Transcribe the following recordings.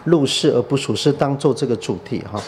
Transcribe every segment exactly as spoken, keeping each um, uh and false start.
入世而不属世当做这个主题哈。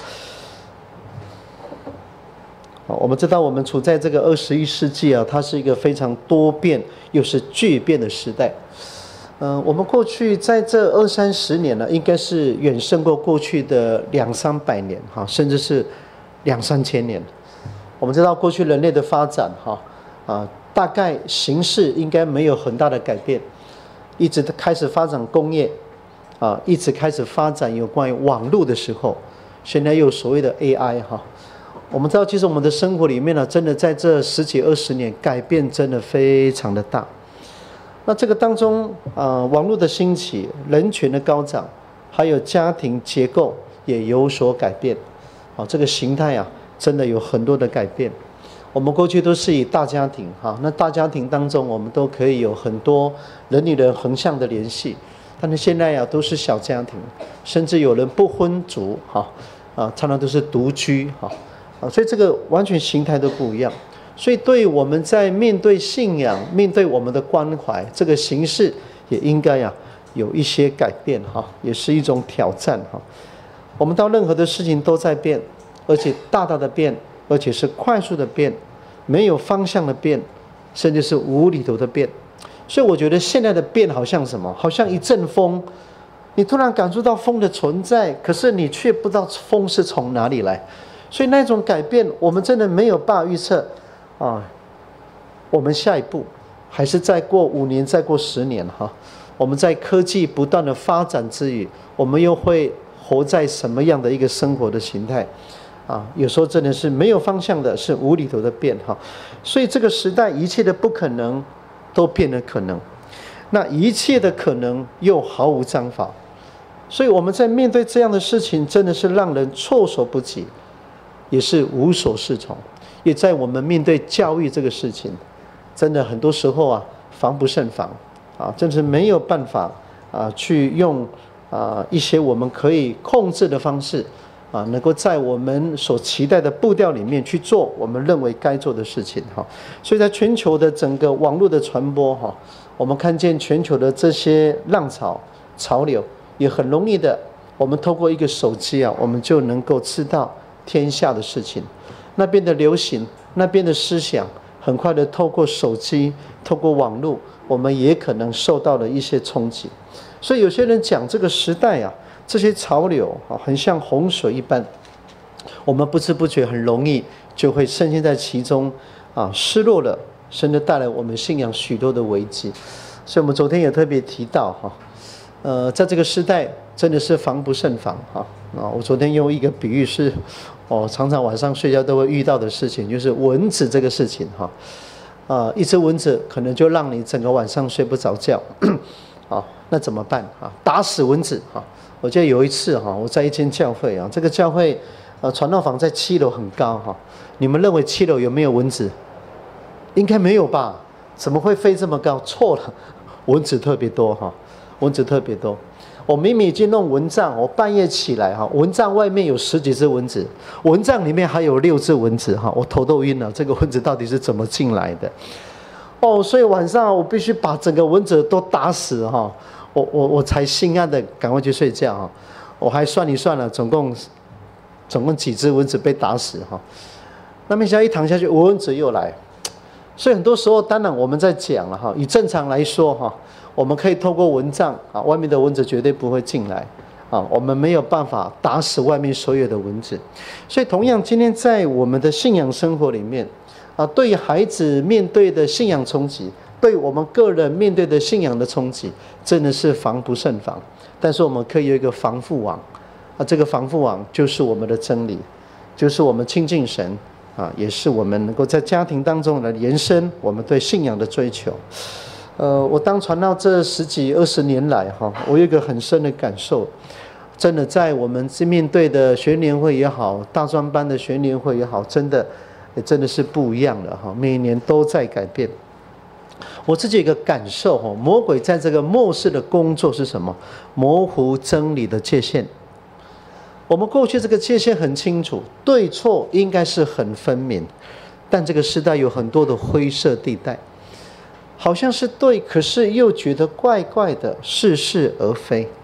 我们知道我们处在这个二十一世纪啊，它是一个非常多变又是巨变的时代。嗯、呃，我们过去在这二三十年呢，应该是远胜过过去的两三百年哈，甚至是两三千年。我们知道过去人类的发展哈啊，大概形势应该没有很大的改变，一直开始发展工业啊，一直开始发展有关于网络的时候，现在又有所谓的 A I 哈。我们知道，其实我们的生活里面呢，真的在这十几二十年改变真的非常的大。那这个当中啊、呃，网络的兴起，人权的高涨，还有家庭结构也有所改变。啊，这个形态啊，真的有很多的改变。我们过去都是以大家庭哈，那大家庭当中我们都可以有很多人与人横向的联系，但是现在啊都是小家庭，甚至有人不婚族哈啊，常常都是独居哈啊，所以这个完全形态都不一样。所以对我们在面对信仰、面对我们的关怀，这个形式也应该呀、啊、有一些改变哈，也是一种挑战哈。我们到任何的事情都在变，而且大大的变，而且是快速的变，没有方向的变，甚至是无厘头的变。所以我觉得现在的变好像什么？好像一阵风，你突然感受到风的存在，可是你却不知道风是从哪里来。所以那种改变，我们真的没有办法预测啊。我们下一步还是再过五年，再过十年哈，我们在科技不断的发展之余，我们又会活在什么样的一个生活的形态？啊，有时候真的是没有方向的，是无厘头的变哈。所以这个时代一切的不可能都变得可能，那一切的可能又毫无章法。所以我们在面对这样的事情，真的是让人措手不及，也是无所适从。也在我们面对教育这个事情，真的很多时候啊，防不胜防啊，真是没有办法啊，去用啊一些我们可以控制的方式啊，能够在我们所期待的步调里面去做我们认为该做的事情哈。所以在全球的整个网络的传播哈，我们看见全球的这些浪潮潮流，也很容易的，我们透过一个手机啊，我们就能够知道天下的事情。那边的流行，那边的思想，很快的透过手机，透过网络，我们也可能受到了一些冲击。所以有些人讲这个时代啊，这些潮流啊，很像洪水一般，我们不知不觉很容易就会深陷在其中啊，失落了，甚至带来我们信仰许多的危机。所以我们昨天也特别提到哈，呃，在这个时代真的是防不胜防哈啊！我昨天用一个比喻是。哦，常常晚上睡觉都会遇到的事情，就是蚊子这个事情哈，啊、呃，一只蚊子可能就让你整个晚上睡不着觉，啊，那怎么办啊？打死蚊子哈！我记得有一次哈，我在一间教会啊，这个教会呃传道房在七楼很高哈，你们认为七楼有没有蚊子？应该没有吧？怎么会飞这么高？错了，蚊子特别多哈，蚊子特别多。我明明已经弄蚊帐，我半夜起来哈，蚊帐外面有十几只蚊子，蚊帐里面还有六只蚊子哈，我头都晕了。这个蚊子到底是怎么进来的？哦，所以晚上我必须把整个蚊子都打死哈，我我我才心安的赶快去睡觉哈。我还算一算了，总共总共几只蚊子被打死哈。那没想到一躺下去，蚊子又来。所以很多时候，当然我们在讲了哈，以正常来说哈，我们可以透过蚊帐啊，外面的蚊子绝对不会进来啊，我们没有办法打死外面所有的蚊子。所以同样，今天在我们的信仰生活里面啊，对于孩子面对的信仰冲击，对我们个人面对的信仰的冲击，真的是防不胜防。但是我们可以有一个防护网啊，这个防护网就是我们的真理，就是我们亲近神。啊，也是我们能够在家庭当中来延伸我们对信仰的追求。呃，我当传道这十几二十年来，哈，我有一个很深的感受，真的在我们面对的学年会也好，大专班的学年会也好，真的也真的是不一样了哈，每年都在改变。我自己有一个感受哈，魔鬼在这个末世的工作是什么？模糊真理的界限。我们过去这个界限很清楚，对错应该是很分明，但这个时代有很多的灰色地带，好像是对，可是又觉得怪怪的，似是而非。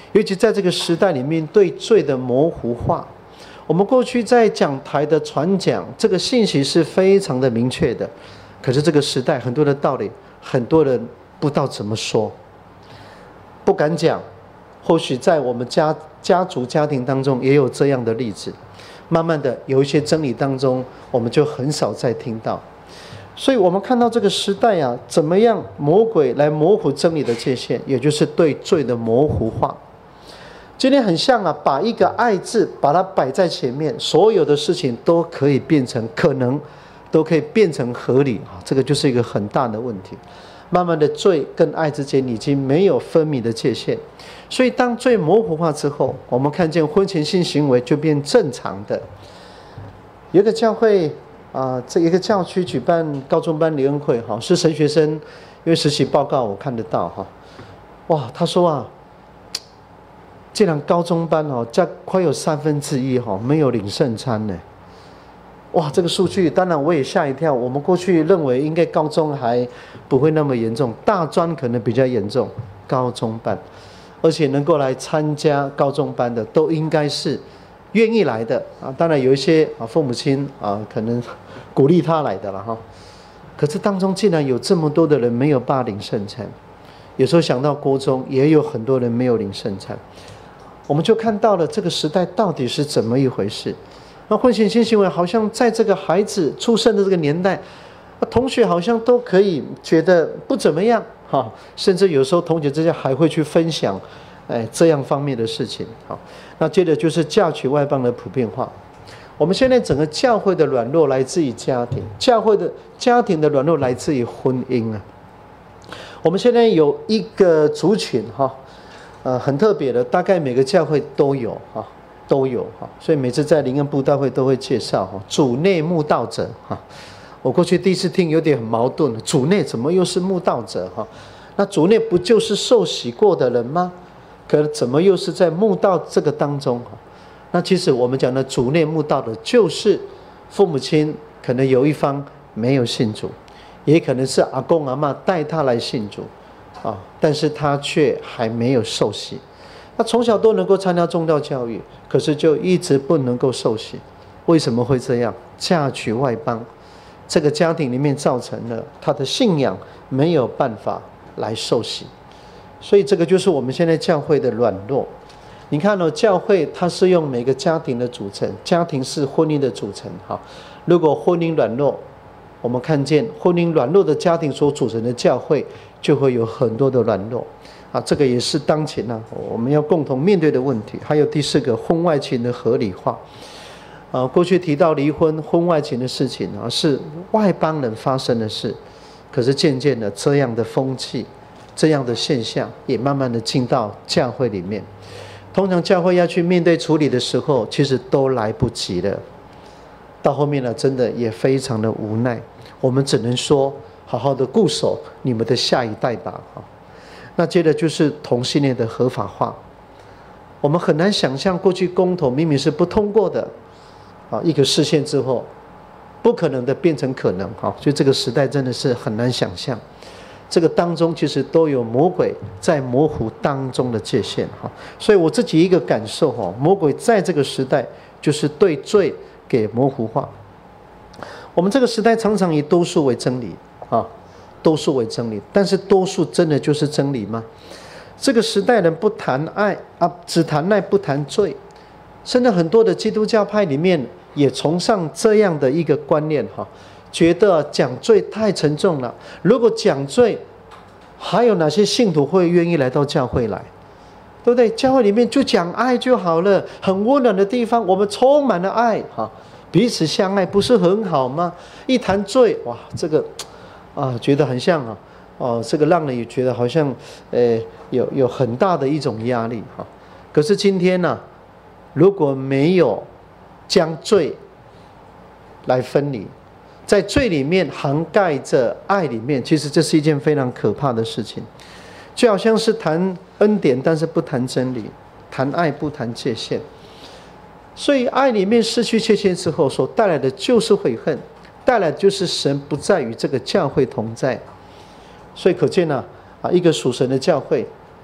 尤其在这个时代里面，对罪的模糊化。我们过去在讲台的传讲，这个信息是非常的明确的，可是这个时代很多的道理，很多人不知道怎么说，不敢讲。或许在我们家家族家庭当中也有这样的例子，慢慢的有一些真理当中，我们就很少再听到。所以我们看到这个时代啊，怎么样魔鬼来模糊真理的界限，也就是对罪的模糊化。今天很像啊，把一个爱字把它摆在前面，所有的事情都可以变成可能，都可以变成合理啊，这个就是一个很大的问题。慢慢的，罪跟爱之间已经没有分明的界限，所以当罪模糊化之后，我们看见婚前性行为就变正常的。有一个教会啊、呃，这一个教区举办高中班联恩会哈，是神学生，因为实习报告我看得到哈，哇，他说啊。竟然高中班哦，加快有三分之一哈没有领圣餐呢，哇，这个数据当然我也吓一跳。我们过去认为应该高中还不会那么严重，大专可能比较严重，高中班，而且能够来参加高中班的都应该是愿意来的啊。当然有一些啊父母亲啊可能鼓励他来的了哈，可是当中竟然有这么多的人没有办法领圣餐，有时候想到国中也有很多人没有领圣餐。我们就看到了这个时代到底是怎么一回事。那婚前性行为好像在这个孩子出生的这个年代，同学好像都可以觉得不怎么样哈，甚至有时候同学之间还会去分享，哎这样方面的事情。好，那接着就是嫁娶外邦的普遍化。我们现在整个教会的软弱来自于家庭，教会的家庭的软弱来自于婚姻啊。我们现在有一个族群哈。呃，很特别的，大概每个教会都有哈，都有哈，所以每次在灵恩布道会都会介绍哈，主内慕道者哈。我过去第一次听有点很矛盾，主内怎么又是慕道者哈？那主内不就是受洗过的人吗？可怎么又是在慕道这个当中哈？那其实我们讲的主内慕道的，就是父母亲可能有一方没有信主，也可能是阿公阿嬷带他来信主。啊，但是他却还没有受洗，他从小都能够参加宗教教育，可是就一直不能够受洗，为什么会这样？嫁娶外邦，这个家庭里面造成了他的信仰没有办法来受洗，所以这个就是我们现在教会的软弱。你看哦，教会它是用每个家庭的组成，家庭是婚姻的组成哈。如果婚姻软弱，我们看见婚姻软弱的家庭所组成的教会，就会有很多的软弱啊，这个也是当前呢、啊、我们要共同面对的问题。还有第四个，婚外情的合理化啊，过去提到离婚、婚外情的事情啊，是外邦人发生的事，可是渐渐的，这样的风气、这样的现象也慢慢的进到教会里面。通常教会要去面对处理的时候，其实都来不及了。到后面呢，真的也非常的无奈，我们只能说好好的固守你们的下一代吧。那接着就是同性恋的合法化，我们很难想象过去公投明明是不通过的啊，一个视线之后，不可能的变成可能哈，所以这个时代真的是很难想象。这个当中其实都有魔鬼在模糊当中的界限哈，所以我自己一个感受哈，魔鬼在这个时代就是对罪给模糊化。我们这个时代常常以多数为真理啊，多数为真理，但是多数真的就是真理吗？这个时代人不谈爱啊，只谈爱不谈罪，甚至很多的基督教派里面也崇尚这样的一个观念哈，觉得讲罪太沉重了。如果讲罪，还有哪些信徒会愿意来到教会来？对不对？教会里面就讲爱就好了，很温暖的地方，我们充满了爱哈，彼此相爱，不是很好吗？一谈罪，哇，这个啊，觉得很像啊，哦，这个让人也觉得好像，呃，有有很大的一种压力哈。可是今天呢、啊，如果没有将罪来分离，在罪里面涵盖着爱里面，其实这是一件非常可怕的事情。就好像是谈恩典，但是不谈真理；谈爱不谈界限。所以爱里面失去界限之后，所带来的就是悔恨，带来的就是神不再与这个教会同在。所以可见呢、啊，啊，一个属神的教会，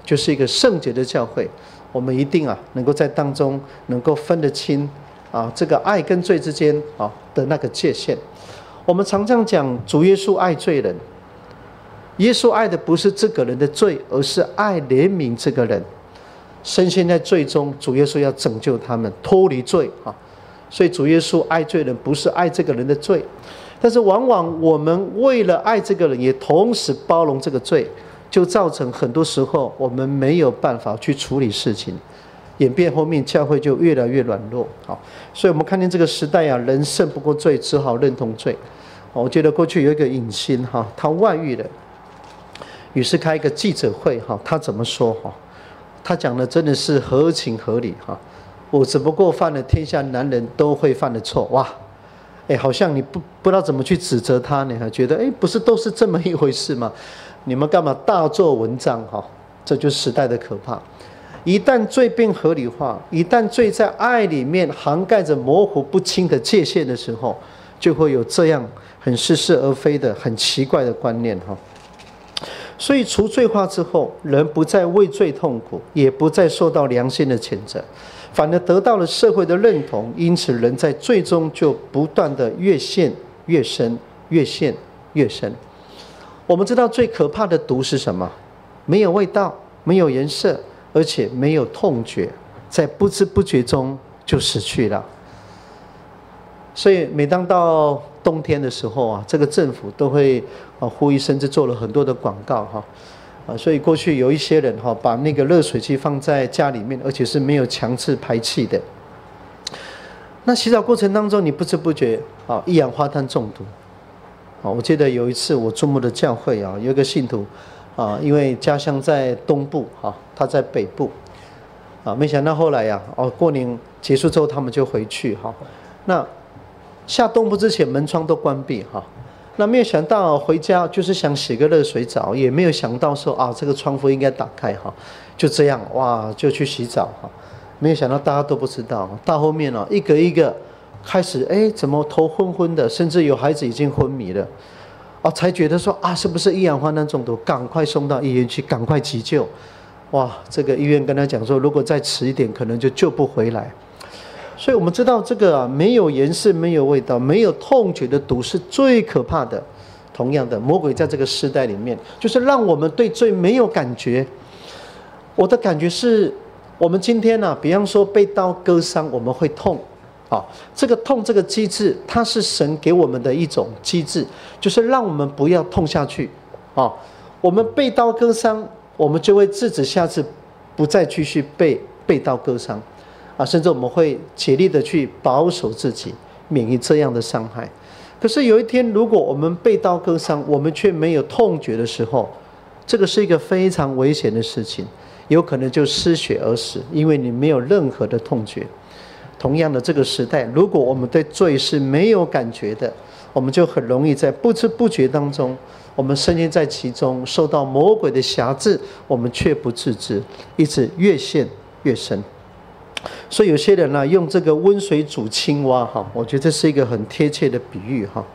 就是一个圣洁的教会。我们一定啊，能够在当中能够分得清啊，这个爱跟罪之间啊的那个界限。我们常常讲，主耶稣爱罪人，耶稣爱的不是这个人的罪，而是爱怜悯这个人。深陷在罪中，主耶稣要拯救他们脱离罪啊。所以主耶稣爱罪人，不是爱这个人的罪，但是往往我们为了爱这个人，也同时包容这个罪，就造成很多时候我们没有办法去处理事情，演变后面教会就越来越软弱。好，所以我们看见这个时代啊，人胜不过罪，只好认同罪。我觉得过去有一个影星哈，他外遇了，于是开一个记者会哈，他怎么说哈？他讲的真的是合情合理哈。我只不过犯了天下男人都会犯的错，哇，哎，好像你不不知道怎么去指责他呢？觉得哎，不是都是这么一回事吗？你们干嘛大做文章哈？这就是时代的可怕。一旦罪变合理化，一旦罪在爱里面涵盖着模糊不清的界限的时候，就会有这样很似是而非的很奇怪的观念哈。所以除罪化之后，人不再为罪痛苦，也不再受到良心的谴责，反而得到了社会的认同，因此人在罪中就不断的越陷越深，越陷越深。我们知道最可怕的毒是什么？没有味道，没有颜色，而且没有痛觉，在不知不觉中就死去了。所以每当到冬天的时候啊，这个政府都会啊呼吁，甚至做了很多的广告哈啊，所以过去有一些人哈把那个热水器放在家里面，而且是没有强制排气的。那洗澡过程当中，你不知不觉啊一氧化碳中毒。啊，我记得有一次我注目的教会啊，有一个信徒啊，因为家乡在东部哈，他在北部啊，没想到后来呀哦过年结束之后他们就回去哈，那下东部之前门窗都关闭哈，那没有想到回家就是想洗个热水澡，也没有想到说啊这个窗户应该打开哈，就这样哇就去洗澡哈，没有想到大家都不知道，到后面哦一个一个开始哎怎么头昏昏的，甚至有孩子已经昏迷了，哦才觉得说啊是不是一氧化碳中毒，赶快送到医院去，赶快急救，哇这个医院跟他讲说如果再迟一点可能就救不回来。所以我们知道这个啊，没有颜色、没有味道、没有痛觉的毒是最可怕的。同样的，魔鬼在这个时代里面，就是让我们对罪没有感觉。我的感觉是，我们今天啊，比方说被刀割伤，我们会痛，啊，这个痛这个机制，它是神给我们的一种机制，就是让我们不要痛下去，啊，我们被刀割伤，我们就会制止下次不再继续被被刀割伤。啊，甚至我们会竭力的去保守自己，免于这样的伤害。可是有一天，如果我们被刀割伤，我们却没有痛觉的时候，这个是一个非常危险的事情，有可能就失血而死，因为你没有任何的痛觉。同样的，这个时代，如果我们对罪是没有感觉的，我们就很容易在不知不觉当中，我们深陷在其中，受到魔鬼的辖制，我们却不自知，一直越陷越深。所以有些人呢、啊，用这个温水煮青蛙哈，我觉得这是一个很贴切的比喻哈。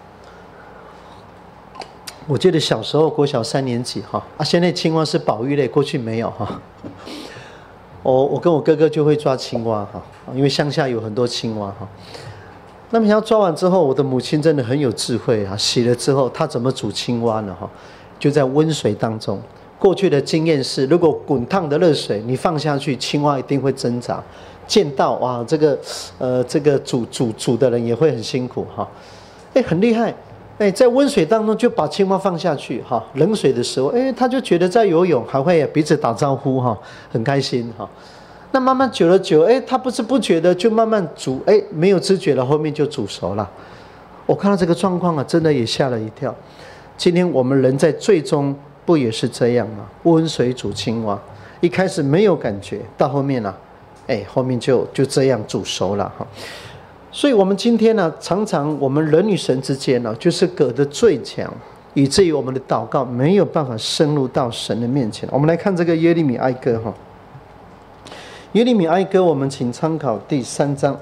我记得小时候国小三年级哈啊，现在青蛙是保育类，过去没有哈。我我跟我哥哥就会抓青蛙哈，因为乡下有很多青蛙哈。那么要抓完之后，我的母亲真的很有智慧啊，洗了之后她怎么煮青蛙呢哈？就在温水当中。过去的经验是，如果滚烫的热水你放下去，青蛙一定会挣扎。见到哇，这个呃这个煮煮煮的人也会很辛苦哈。哎，很厉害，哎，在温水当中就把青蛙放下去哈，冷水的时候，哎，他就觉得在游泳，还会彼此打招呼哈，很开心哈。那慢慢久了久，哎，他不知不觉的就慢慢煮，哎，没有知觉了，后面就煮熟了。我看到这个状况啊，真的也吓了一跳。今天我们人在最终。不也是这样吗？温水煮青蛙，一开始没有感觉，到后面啊，哎，后面就就这样煮熟了哈。所以，我们今天呢，常常我们人与神之间呢，就是隔得最强，以至于我们的祷告没有办法深入到神的面前。我们来看这个耶利米哀歌哈。耶利米哀歌，我们请参考第三章。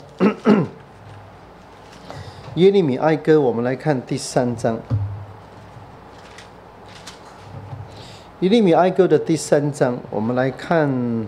耶利米哀歌，我们来看第三章。 耶利米哀歌的第三章，我们来看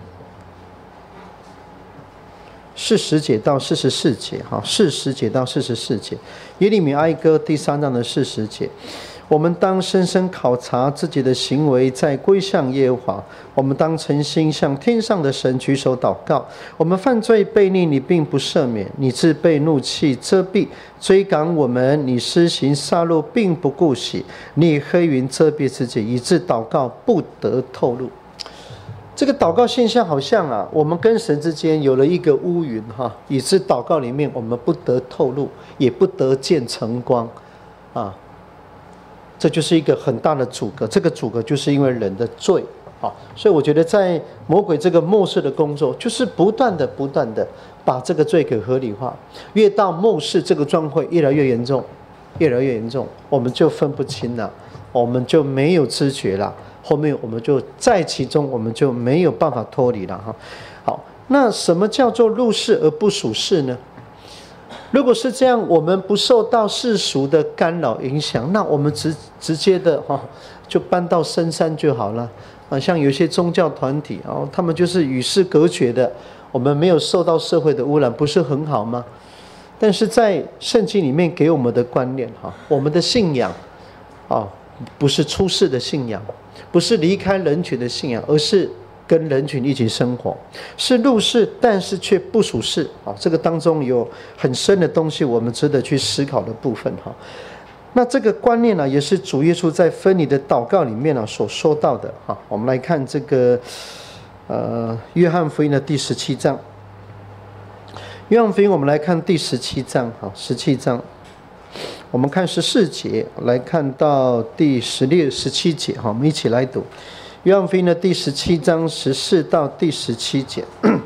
四十节到四十四节，哈，四十节到四十四节，耶利米哀歌第三章的四十节。我们当深深考察自己的行为，再归向耶和华。我们当诚心向天上的神举手祷告。我们犯罪悖逆，你并不赦免；你自被怒气遮蔽，追赶我们。你施行杀戮，并不顾惜。你以黑云遮蔽自己，以致祷告不得透露。这个祷告现象好像啊，我们跟神之间有了一个乌云哈，以致祷告里面我们不得透露，也不得见晨光啊。这就是一个很大的阻隔，这个阻隔就是因为人的罪，好，所以我觉得在魔鬼这个末世的工作，就是不断的、不断的把这个罪给合理化。越到末世，这个状况越来越严重，越来越严重，我们就分不清了，我们就没有知觉了，后面我们就在其中，我们就没有办法脱离了哈。好，那什么叫做入世而不属世呢？如果是这样，我们不受到世俗的干扰影响，那我们直直接的哈、哦，就搬到深山就好了啊。像有些宗教团体哦，他们就是与世隔绝的，我们没有受到社会的污染，不是很好吗？但是在圣经里面给我们的观念哈，我们的信仰啊，不是出世的信仰，不是离开人群的信仰，而是跟人群一起生活，是入世，但是却不属世啊。这个当中有很深的东西，我们值得去思考的部分哈。那这个观念呢、啊，也是主耶稣在分离的祷告里面呢、啊、所说到的哈。我们来看这个呃约翰福音的第十七章。约翰福音我们来看第十七章哈，十七章，我们看十四节，来看到第十六、十七节哈，我们一起来读。约翰福音的第十七章十四到第十七节，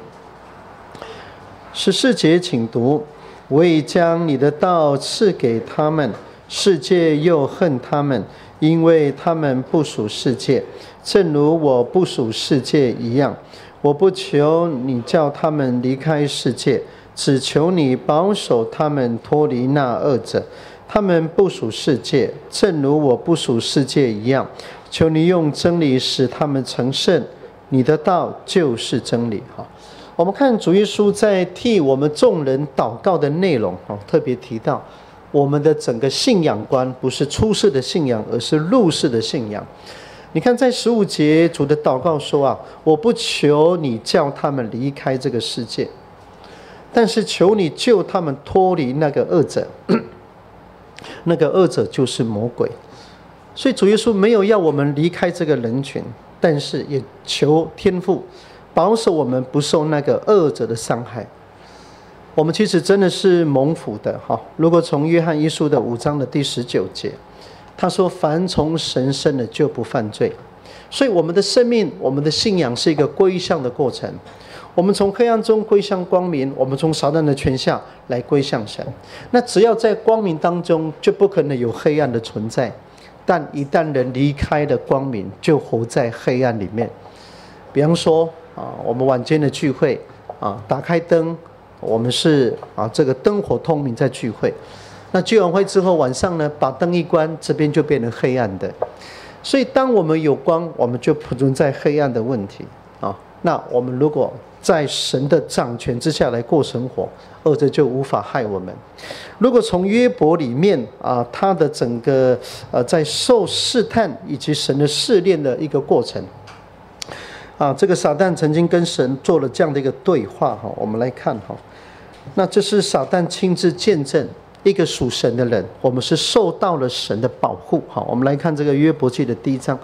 十四节请读：我已将你的道赐给他们，世界又恨他们，因为他们不属世界，正如我不属世界一样。我不求你叫他们离开世界，只求你保守他们脱离那恶者。他们不属世界，正如我不属世界一样。求你用真理使他们成圣，你的道就是真理。我们看主耶稣在替我们众人祷告的内容，特别提到我们的整个信仰观不是出世的信仰，而是入世的信仰。你看在十五节主的祷告说啊，我不求你叫他们离开这个世界，但是求你救他们脱离那个恶者。那个恶者就是魔鬼。所以主耶稣没有要我们离开这个人群，但是也求天父保守我们不受那个恶者的伤害。我们其实真的是蒙福的哈。如果从约翰一书的五章的第十九节，他说凡从神生的就不犯罪。所以我们的生命，我们的信仰是一个归向的过程。我们从黑暗中归向光明，我们从撒旦的权下来归向神。那只要在光明当中，就不可能有黑暗的存在。但一旦人离开了光明，就活在黑暗里面。比方说啊，我们晚间的聚会啊，打开灯，我们是啊这个灯火通明在聚会。那聚完会之后，晚上呢把灯一关，这边就变成黑暗的。所以当我们有光，我们就不存在黑暗的问题啊。那我们如果在神的掌权之下来过生活，恶者就无法害我们。如果从约伯里面啊，他的整个呃在受试探以及神的试炼的一个过程啊，这个撒旦曾经跟神做了这样的一个对话哈，我们来看哈。那这是撒旦亲自见证一个属神的人，我们是受到了神的保护。好，我们来看这个约伯记的第一章。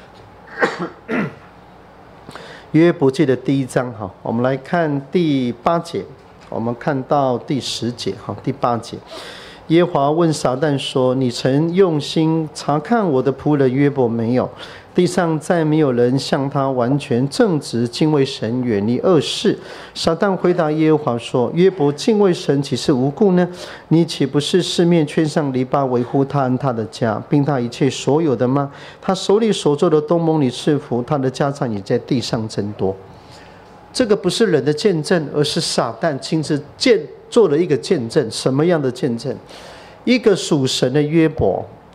约伯记的第一章，哈，我们来看第八节，我们看到第十节，哈，第八节，耶和华问撒旦说：“你曾用心查看我的仆人约伯没有？地上再没有人像他完全正直，敬畏神，远离恶事。”撒旦回答耶和华说：“约伯敬畏神，岂是无故呢？你岂不是四面圈上篱笆，维护他和他的家，并他一切所有的吗？他手里所做的都蒙你赐福，他的家产也在地上增多。”这个不是人的见证，而是撒旦亲自见做了一个见证。什么样的见证？一个属神的约伯，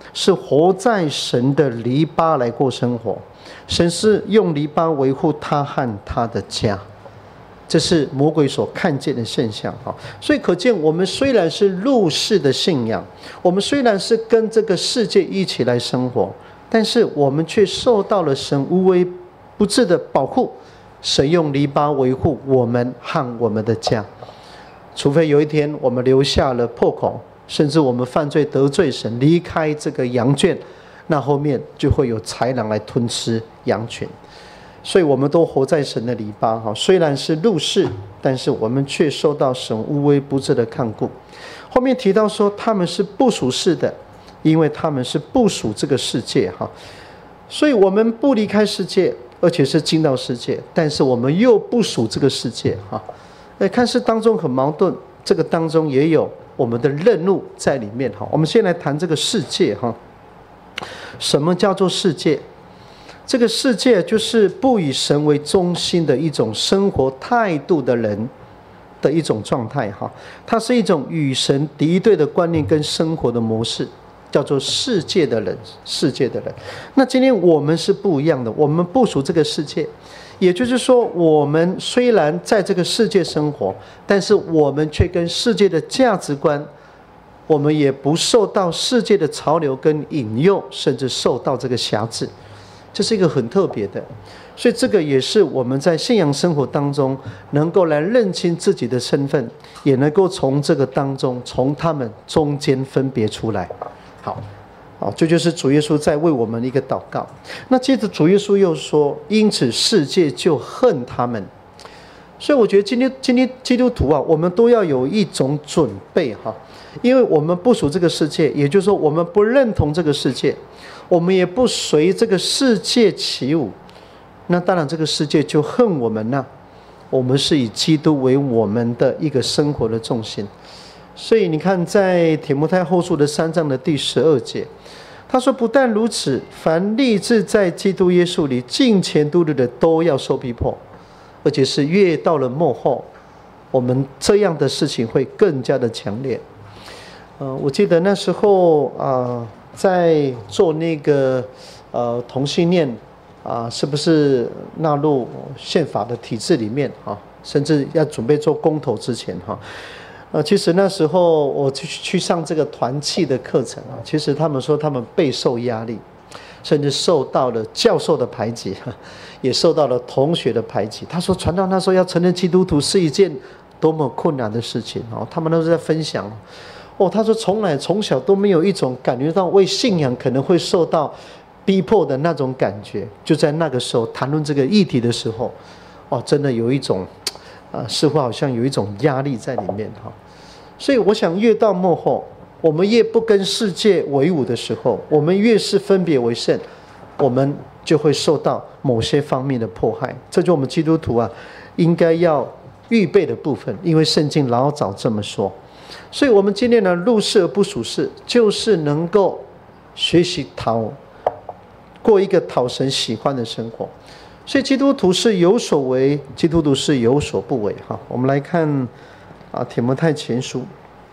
是活在神的篱笆来过生活。神是用篱笆维护他和他的家，这是魔鬼所看见的现象。所以可见，我们虽然是入世的信仰，我们虽然是跟这个世界一起来生活，但是我们却受到了神无微不至的保护。神用篱笆维护我们和我们的家，除非有一天我们留下了破口，甚至我们犯罪得罪神，离开这个羊圈，那后面就会有豺狼来吞吃羊群。所以我们都活在神的篱笆，虽然是入世，但是我们却受到神无微不至的看顾。后面提到说他们是不属世的，因为他们是不属这个世界。所以我们不离开世界，而且是进到世界，但是我们又不属这个世界。看似当中很矛盾，这个当中也有我们的任务在里面。我们先来谈这个世界。什么叫做世界？这个世界就是不以神为中心的一种生活态度的人的一种状态。它是一种与神敌对的观念跟生活的模式，叫做世界的人。世界的人，那今天我们是不一样的，我们不属这个世界。也就是说，我们虽然在这个世界生活，但是我们却跟世界的价值观，我们也不受到世界的潮流跟引诱，甚至受到这个辖制。这是一个很特别的，所以这个也是我们在信仰生活当中能够来认清自己的身份，也能够从这个当中，从他们中间分别出来。好，好，这就是主耶稣在为我们的一个祷告。那接着主耶稣又说：“因此世界就恨他们。”所以我觉得今天今天基督徒啊，我们都要有一种准备哈，因为我们不属这个世界，也就是说我们不认同这个世界。我们也不随这个世界起舞，那当然这个世界就恨我们了。我们是以基督为我们的一个生活的重心。所以你看，在提摩太后书的三章的第十二节，他说：“不但如此，凡立志在基督耶稣里敬虔度日的，都要受逼迫，而且是越到了末后，我们这样的事情会更加的强烈。”呃，我记得那时候啊。呃在做那个呃同性恋啊、呃，是不是纳入宪法的体制里面啊？甚至要准备做公投之前哈，呃，其实那时候我去去上这个团契的课程啊，其实他们说他们备受压力，甚至受到了教授的排挤，也受到了同学的排挤。他说传道那时候要承认基督徒是一件多么困难的事情哦，他们都是在分享。哦，他说从来从小都没有一种感觉到为信仰可能会受到逼迫的那种感觉，就在那个时候谈论这个议题的时候，哦，真的有一种，啊、呃，似乎好像有一种压力在里面哈。所以我想，越到末后，我们越不跟世界为伍的时候，我们越是分别为圣，我们就会受到某些方面的迫害。这就我们基督徒啊，应该要预备的部分，因为圣经老早这么说。所以我们今天呢，入世而不属世，就是能够学习讨过一个讨神喜欢的生活。所以基督徒是有所为，基督徒是有所不为。哈，我们来看啊，提摩太前书。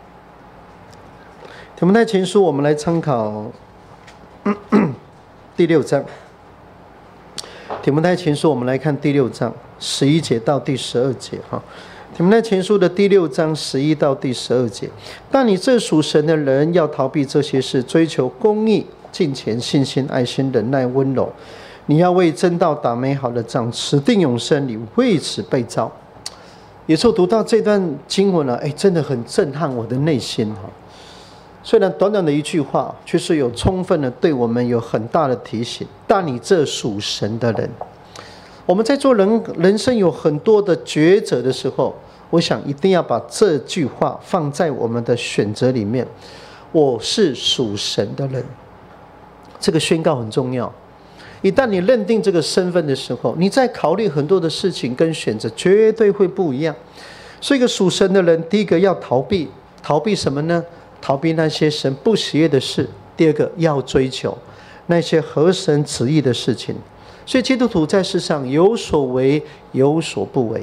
提摩太前书，我们来参考咳咳第六章。提摩太前书，我们来看第六章十一节到第十二节。哈。提摩太前书的第六章十一到第十二节，但你这属神的人要逃避这些事，追求公义、敬虔、信心、爱心、忍耐、温柔。你要为真道打美好的仗，持定永生，你为此被召。有时候读到这段经文呢、啊，哎，真的很震撼我的内心哈。虽然短短的一句话，却是有充分的对我们有很大的提醒。但你这属神的人，我们在做人人生有很多的抉择的时候，我想一定要把这句话放在我们的选择里面。我是属神的人，这个宣告很重要。一旦你认定这个身份的时候，你在考虑很多的事情跟选择绝对会不一样。所以一个属神的人，第一个要逃避，逃避什么呢？逃避那些神不喜悦的事。第二个要追求那些合神旨意的事情。所以基督徒在世上有所为有所不为。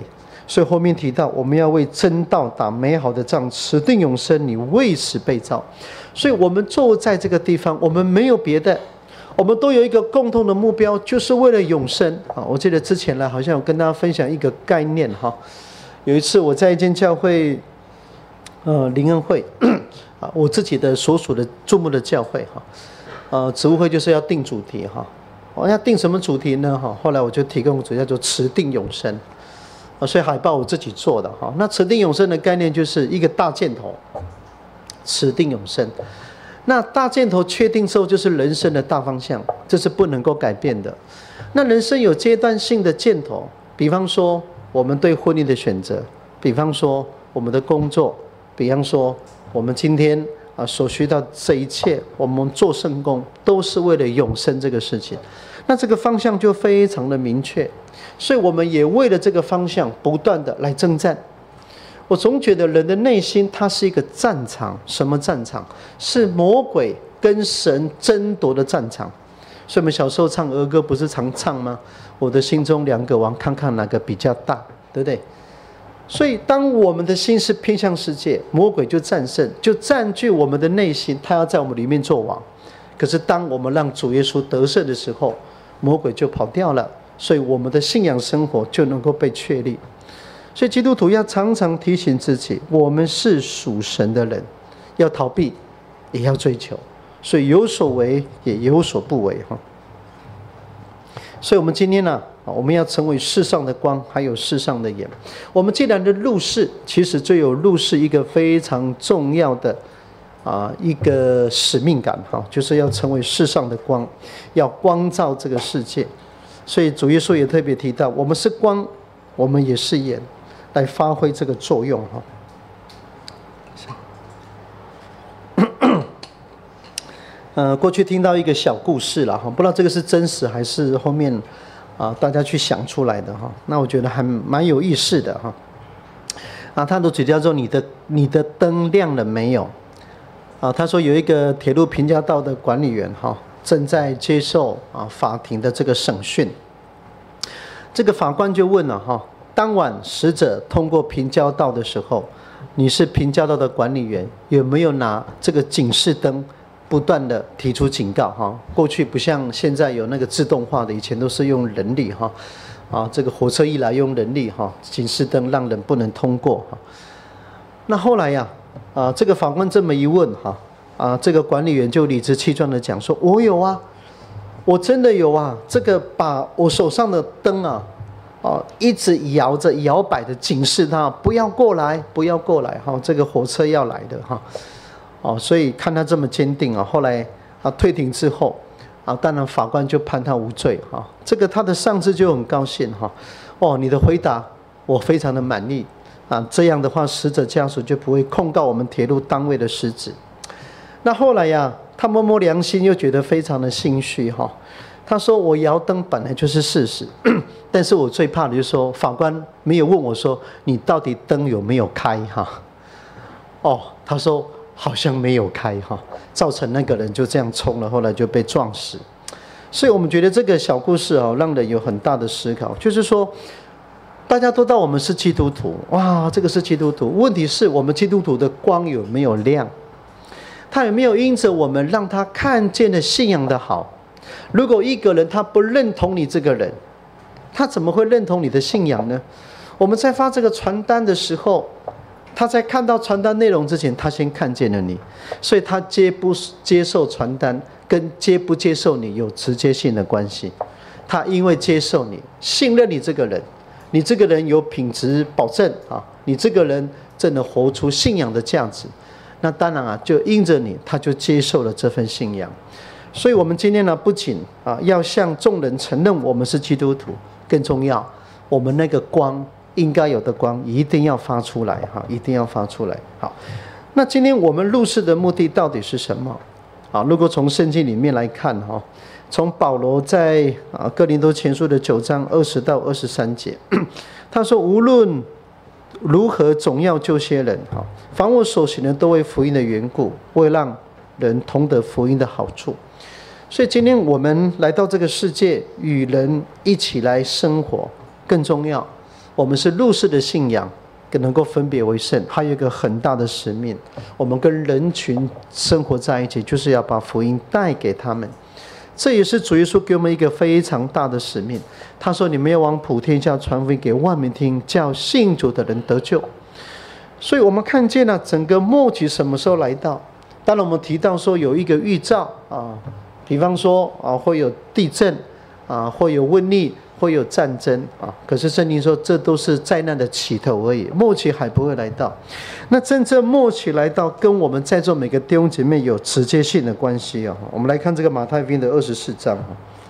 所以后面提到，我们要为真道打美好的仗，持定永生，你为此被造。所以我们坐在这个地方，我们没有别的，我们都有一个共同的目标，就是为了永生啊！我记得之前呢，好像有跟大家分享一个概念哈。有一次我在一间教会，呃，灵恩会啊，我自己的所属的注目的教会哈，呃，职务会就是要定主题哈。我要定什么主题呢？哈，后来我就提供主题叫做持定永生啊，所以海报我自己做的哈。那持定永生的概念就是一个大箭头。持定永生，那大箭头确定之后就是人生的大方向，这是不能够改变的。那人生有阶段性的箭头，比方说我们对婚姻的选择，比方说我们的工作，比方说我们今天啊所需到这一切，我们做圣工都是为了永生这个事情。那这个方向就非常的明确，所以我们也为了这个方向不断的来征战。我总觉得人的内心它是一个战场，什么战场？是魔鬼跟神争夺的战场。所以我们小时候唱儿歌不是常唱吗？我的心中两个王，看看哪个比较大，对不对？所以当我们的心是偏向世界，魔鬼就战胜，就占据我们的内心，他要在我们里面做王。可是当我们让主耶稣得胜的时候，魔鬼就跑掉了，所以我们的信仰生活就能够被确立。所以基督徒要常常提醒自己，我们是属神的人，要逃避也要追求，所以有所为也有所不为哈。所以我们今天呢、啊，我们要成为世上的光，还有世上的盐。我们既然的入世，其实就有入世一个非常重要的啊一个使命感哈，就是要成为世上的光，要光照这个世界。所以主耶稣也特别提到，我们是光，我们也是盐。来发挥这个作用哈。呃，过去听到一个小故事了哈，不知道这个是真实还是后面啊大家去想出来的哈。那我觉得还蛮有意思的哈。啊，他的主题叫做你的你的灯亮了没有？啊，他说有一个铁路平交道的管理员哈，正在接受啊法庭的这个审讯。这个法官就问了哈。当晚死者通过平交道的时候，你是平交道的管理员，有没有拿这个警示灯不断的提出警告哈？过去不像现在有那个自动化的，以前都是用人力哈，啊，这个火车一来用人力哈，警示灯让人不能通过哈。那后来呀、啊，啊，这个法官这么一问哈，啊，这个管理员就理直气壮的讲说，我有啊，我真的有啊，这个把我手上的灯啊。哦，一直摇着摇摆的警示他不要过来，不要过来哈、哦，这个火车要来的哈、哦，哦，所以看他这么坚定啊，后来啊退庭之后啊，当然法官就判他无罪哈、哦，这个他的上司就很高兴哈、哦，哦，你的回答我非常的满意啊，这样的话死者家属就不会控告我们铁路单位的失职。那后来呀，他摸摸良心又觉得非常的心虚哈。哦他说：“我摇灯本来就是事实，但是我最怕的就是说，法官没有问我说你到底灯有没有开哈？哦，他说好像没有开哈，造成那个人就这样冲了，后来就被撞死。所以我们觉得这个小故事哦，让人有很大的思考，就是说，大家都知道我们是基督徒，哇，这个是基督徒，问题是我们基督徒的光有没有亮？他有没有因着我们让他看见了信仰的好？”如果一个人他不认同你这个人，他怎么会认同你的信仰呢？我们在发这个传单的时候，他在看到传单内容之前，他先看见了你，所以他接不接受传单跟接不接受你有直接性的关系。他因为接受你，信任你这个人，你这个人有品质保证啊，你这个人真的活出信仰的价值，那当然啊，就因着你，他就接受了这份信仰。所以我们今天呢，不仅啊要向众人承认我们是基督徒，更重要，我们那个光应该有的光一定要发出来哈，一定要发出来。好，那今天我们入世的目的到底是什么？啊，如果从圣经里面来看哈，从保罗在啊哥林多前书的九章二十到二十三节，他说无论如何总要救些人哈，凡我所行的都为福音的缘故，为让人同得福音的好处。所以今天我们来到这个世界，与人一起来生活，更重要， 我们是入世的信仰，能够分别为圣，还有一个很大的使命，我们跟人群生活在一起，就是要把福音带给他们。这也是主耶稣给我们一个非常大的使命。他说：“你们要往普天下传福音给万民听，叫信主的人得救。”所以我们看见了整个末期什么时候来到？当然，我们提到说有一个预兆啊，比方说啊会有地震啊，会有瘟疫，会有战争啊。可是圣经说这都是灾难的起头而已，末期还不会来到。那真正末期来到，跟我们在座每个弟兄姐妹有直接性的关系啊。我们来看这个马太福音的二十四章哈，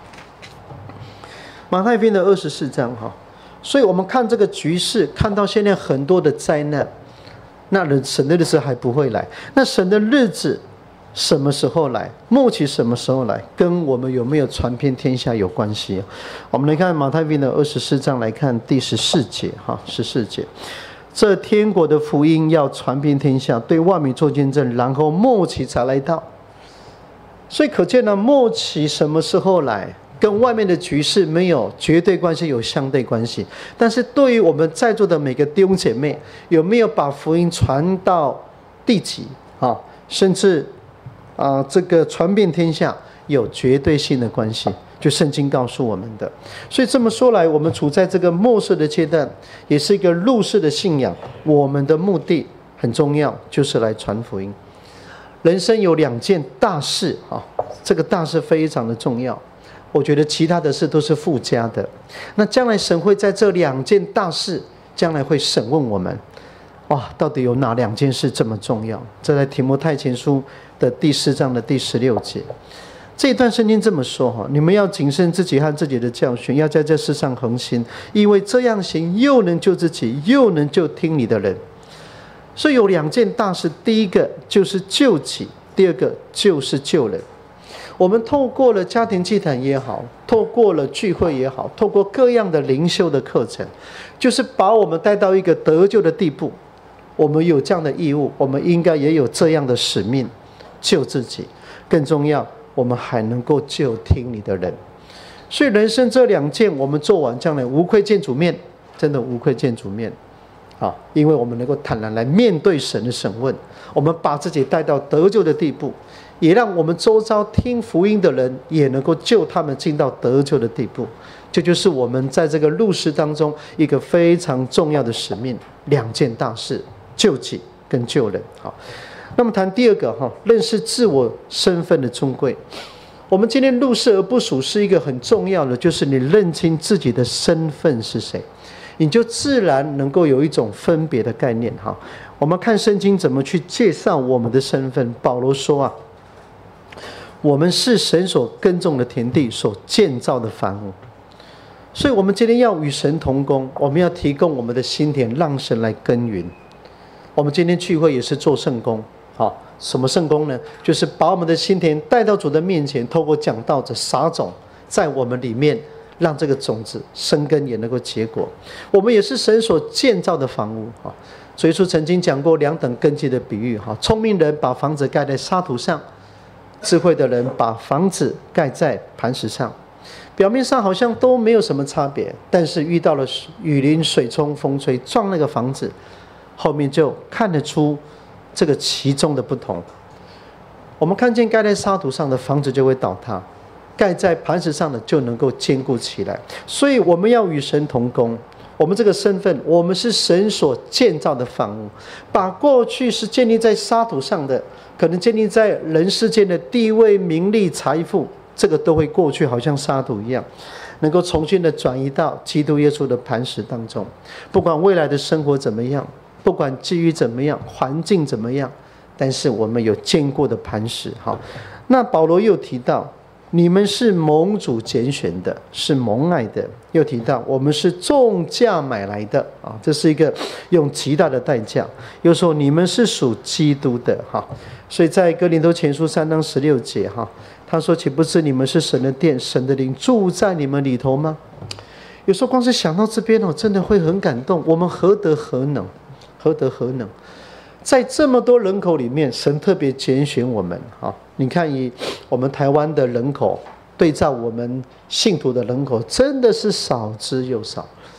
马太福音的二十四章哈。所以我们看这个局势，看到现在很多的灾难。那人神的日子还不会来，那神的日子什么时候来？末期什么时候来？跟我们有没有传遍天下有关系。我们来看马太福音的二十四章，来看第十四节哈，十四节，这天国的福音要传遍天下，对万民做见证，然后末期才来到。所以可见呢，末期什么时候来？跟外面的局势没有绝对关系，有相对关系。但是对于我们在座的每个弟兄姐妹，有没有把福音传到地极啊？甚至啊、呃，这个传遍天下，有绝对性的关系，就圣经告诉我们的。所以这么说来，我们处在这个末世的阶段，也是一个入世的信仰。我们的目的很重要，就是来传福音。人生有两件大事啊，这个大事非常的重要。我觉得其他的事都是附加的。那将来神会在这两件大事，将来会审问我们。哇，到底有哪两件事这么重要？这在提摩太前书的第四章的第十六节。这一段圣经这么说哈：你们要谨慎自己和自己的教训，要在这世上恒心，因为这样行，又能救自己，又能救听你的人。所以有两件大事，第一个就是救己，第二个就是救人。我们透过了家庭祭坛也好，透过了聚会也好，透过各样的灵修的课程，就是把我们带到一个得救的地步。我们有这样的义务，我们应该也有这样的使命，救自己。更重要，我们还能够救听你的人。所以人生这两件我们做完，将来无愧见主面，真的无愧见主面啊！因为我们能够坦然来面对神的审问，我们把自己带到得救的地步，也让我们周遭听福音的人也能够救他们进到得救的地步。这就是我们在这个入世当中一个非常重要的使命，两件大事：救己跟救人。好，那么谈第二个哈，认识自我身份的尊贵。我们今天入世而不属是一个很重要的，就是你认清自己的身份是谁，你就自然能够有一种分别的概念哈。我们看圣经怎么去介绍我们的身份。保罗说啊，我们是神所耕种的田地，所建造的房屋。所以我们今天要与神同工，我们要提供我们的心田，让神来耕耘。我们今天聚会也是做圣工，好，什么圣工呢？就是把我们的心田带到主的面前，透过讲道者撒种在我们里面，让这个种子生根也能够结果。我们也是神所建造的房屋啊。所以说曾经讲过两等根基的比喻哈，聪明人把房子盖在沙土上，智慧的人把房子盖在磐石上。表面上好像都没有什么差别，但是遇到了雨淋、水冲、风吹，撞那个房子，后面就看得出这个其中的不同。我们看见盖在沙土上的房子就会倒塌，盖在磐石上的就能够坚固起来。所以我们要与神同工。我们这个身份，我们是神所建造的房屋，把过去是建立在沙土上的，可能建立在人世间的地位、名利、财富，这个都会过去，好像沙土一样，能够重新的转移到基督耶稣的磐石当中。不管未来的生活怎么样，不管机遇怎么样，环境怎么样，但是我们有坚固的磐石。好，那保罗又提到，你们是蒙主拣选的，是蒙爱的。又提到我们是重价买来的啊，这是一个用极大的代价。又说你们是属基督的哈，所以在哥林多前书三章十六节哈，他说：“岂不知你们是神的殿，神的灵住在你们里头吗？”有时候光是想到这边哦，真的会很感动。我们何德何能？何德何能？在这么多人口里面，神特别拣选我们啊！你看，以我们台湾的人口对照我们信徒的人口，真的是少之又少。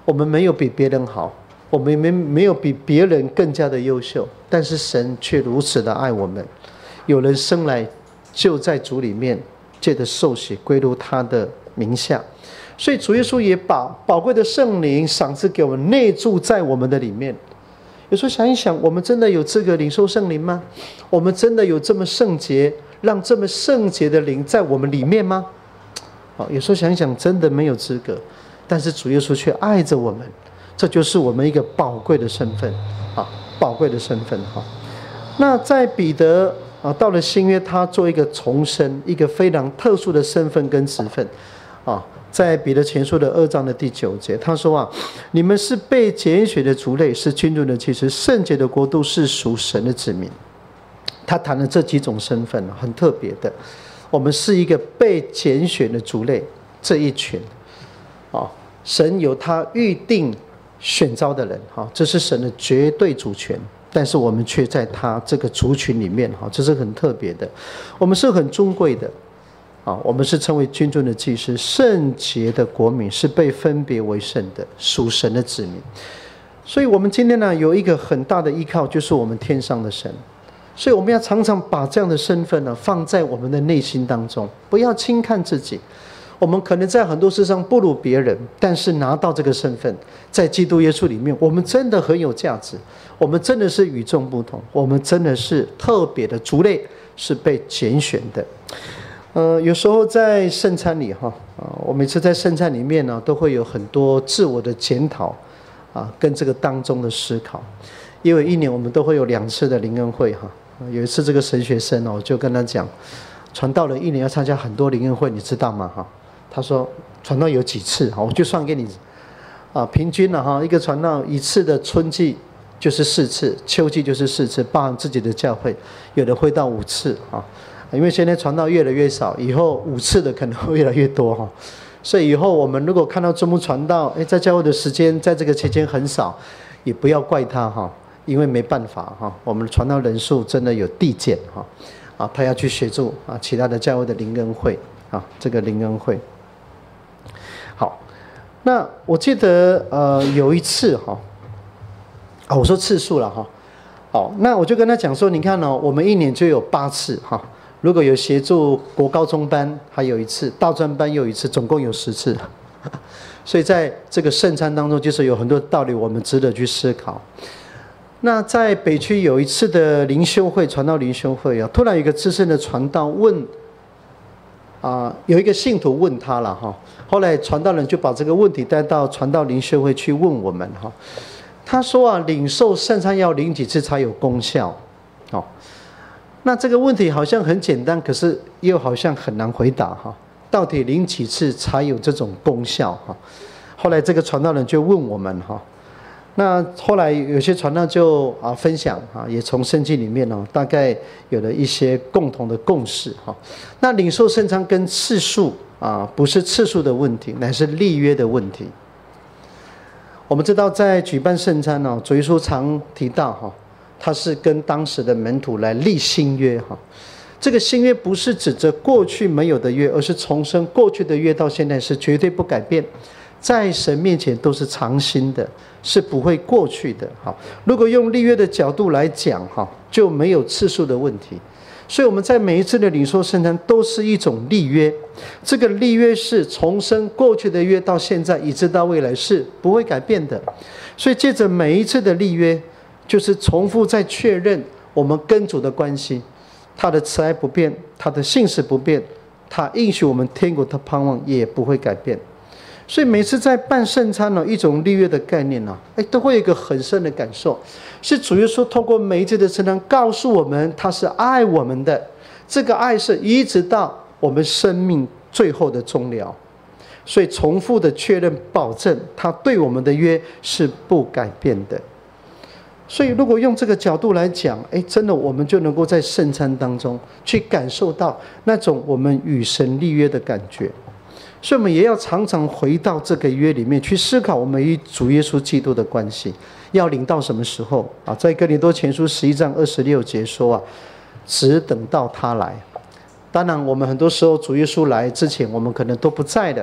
我们没有比别人好，我们没没有比别人更加的优秀，但是神却如此的爱我们。有人生来就在主里面，借着受洗归入他的名下，所以主耶稣也把宝贵的圣灵赏赐给我们，内住在我们的里面。有时候想一想，我们真的有资格领受圣灵吗？我们真的有这么圣洁，让这么圣洁的灵在我们里面吗？好，有时候想一想，真的没有资格，但是主耶稣却爱着我们，这就是我们一个宝贵的身份啊，宝贵的身份哈。那在彼得啊，到了新约，他做一个重生，一个非常特殊的身份跟职分啊。在彼得前书的二章的第九节，他说啊，你们是被拣选的族类，是君尊的祭司，圣洁的国度，是属神的子民。他谈了这几种身份，很特别的。我们是一个被拣选的族类，这一群啊，神有他预定选召的人，哈，这是神的绝对主权。但是我们却在他这个族群里面，哈，这是很特别的。我们是很尊贵的。啊，我们是称为君尊的祭司，圣洁的国民，是被分别为圣的，属神的子民。所以我们今天呢，有一个很大的依靠，就是我们天上的神。所以我们要常常把这样的身份呢，放在我们的内心当中，不要轻看自己。我们可能在很多事上不如别人，但是拿到这个身份，在基督耶稣里面，我们真的很有价值，我们真的是与众不同，我们真的是特别的族类，是被拣选的。呃，有时候在圣餐里哈，啊，我每次在圣餐里面呢，都会有很多自我的检讨，啊，跟这个当中的思考。因为一年我们都会有两次的灵恩会哈，有一次这个神学生哦，我就跟他讲，传道了一年要参加很多灵恩会，你知道吗？哈，他说传道有几次？哈，我就算给你，啊，平均了哈，一个传道一次的春季就是四次，秋季就是四次，包含自己的教会，有的会到五次啊。因为现在传道越来越少，以后五次的可能会越来越多哈，所以以后我们如果看到周末传道，哎，在教会的时间在这个期间很少，也不要怪他哈，因为没办法哈，我们传道人数真的有递减哈，啊，他要去协助啊其他的教会的灵恩会啊，这个灵恩会。好，那我记得呃有一次哈，啊我说次数了哈，好，那我就跟他讲说，你看哦，我们一年就有八次哈。如果有协助国高中班，还有一次；大专班又一次，总共有十次。所以在这个圣餐当中，就是有很多道理，我们值得去思考。那在北区有一次的灵修会，传道灵修会啊，突然有一个资深的传道问，啊、呃，有一个信徒问他了哈。后来传道人就把这个问题带到传道灵修会去问我们哈。他说啊，领受圣餐要领几次才有功效？哦。那这个问题好像很简单，可是又好像很难回答哈。到底领几次才有这种功效哈？后来这个传道人就问我们哈。那后来有些传道就啊分享啊，也从圣经里面呢，大概有了一些共同的共识哈。那领受圣餐跟次数啊，不是次数的问题，乃是立约的问题。我们知道在举办圣餐呢，主耶稣常提到哈。他是跟当时的门徒来立新约哈，这个新约不是指着过去没有的约，而是重生过去的约到现在是绝对不改变，在神面前都是常新的，是不会过去的。好，如果用立约的角度来讲哈，就没有次数的问题。所以我们在每一次的领受圣餐都是一种立约，这个立约是重生过去的约到现在一直到未来是不会改变的。所以借着每一次的立约，就是重复在确认我们跟主的关系，他的慈爱不变，他的信实不变，他应许我们天国的盼望也不会改变。所以每次在办圣餐呢，一种立约的概念呢，哎，都会有一个很深的感受，是主耶稣透过每一次的圣餐告诉我们，他是爱我们的，这个爱是一直到我们生命最后的终了。所以重复的确认保证，他对我们的约是不改变的。所以如果用这个角度来讲，哎，真的我们就能够在圣餐当中去感受到那种我们与神立约的感觉。所以我们也要常常回到这个约里面去思考我们与主耶稣基督的关系，要领到什么时候啊？在哥林多前书十一章二十六节说啊，只等到他来。当然我们很多时候主耶稣来之前我们可能都不在的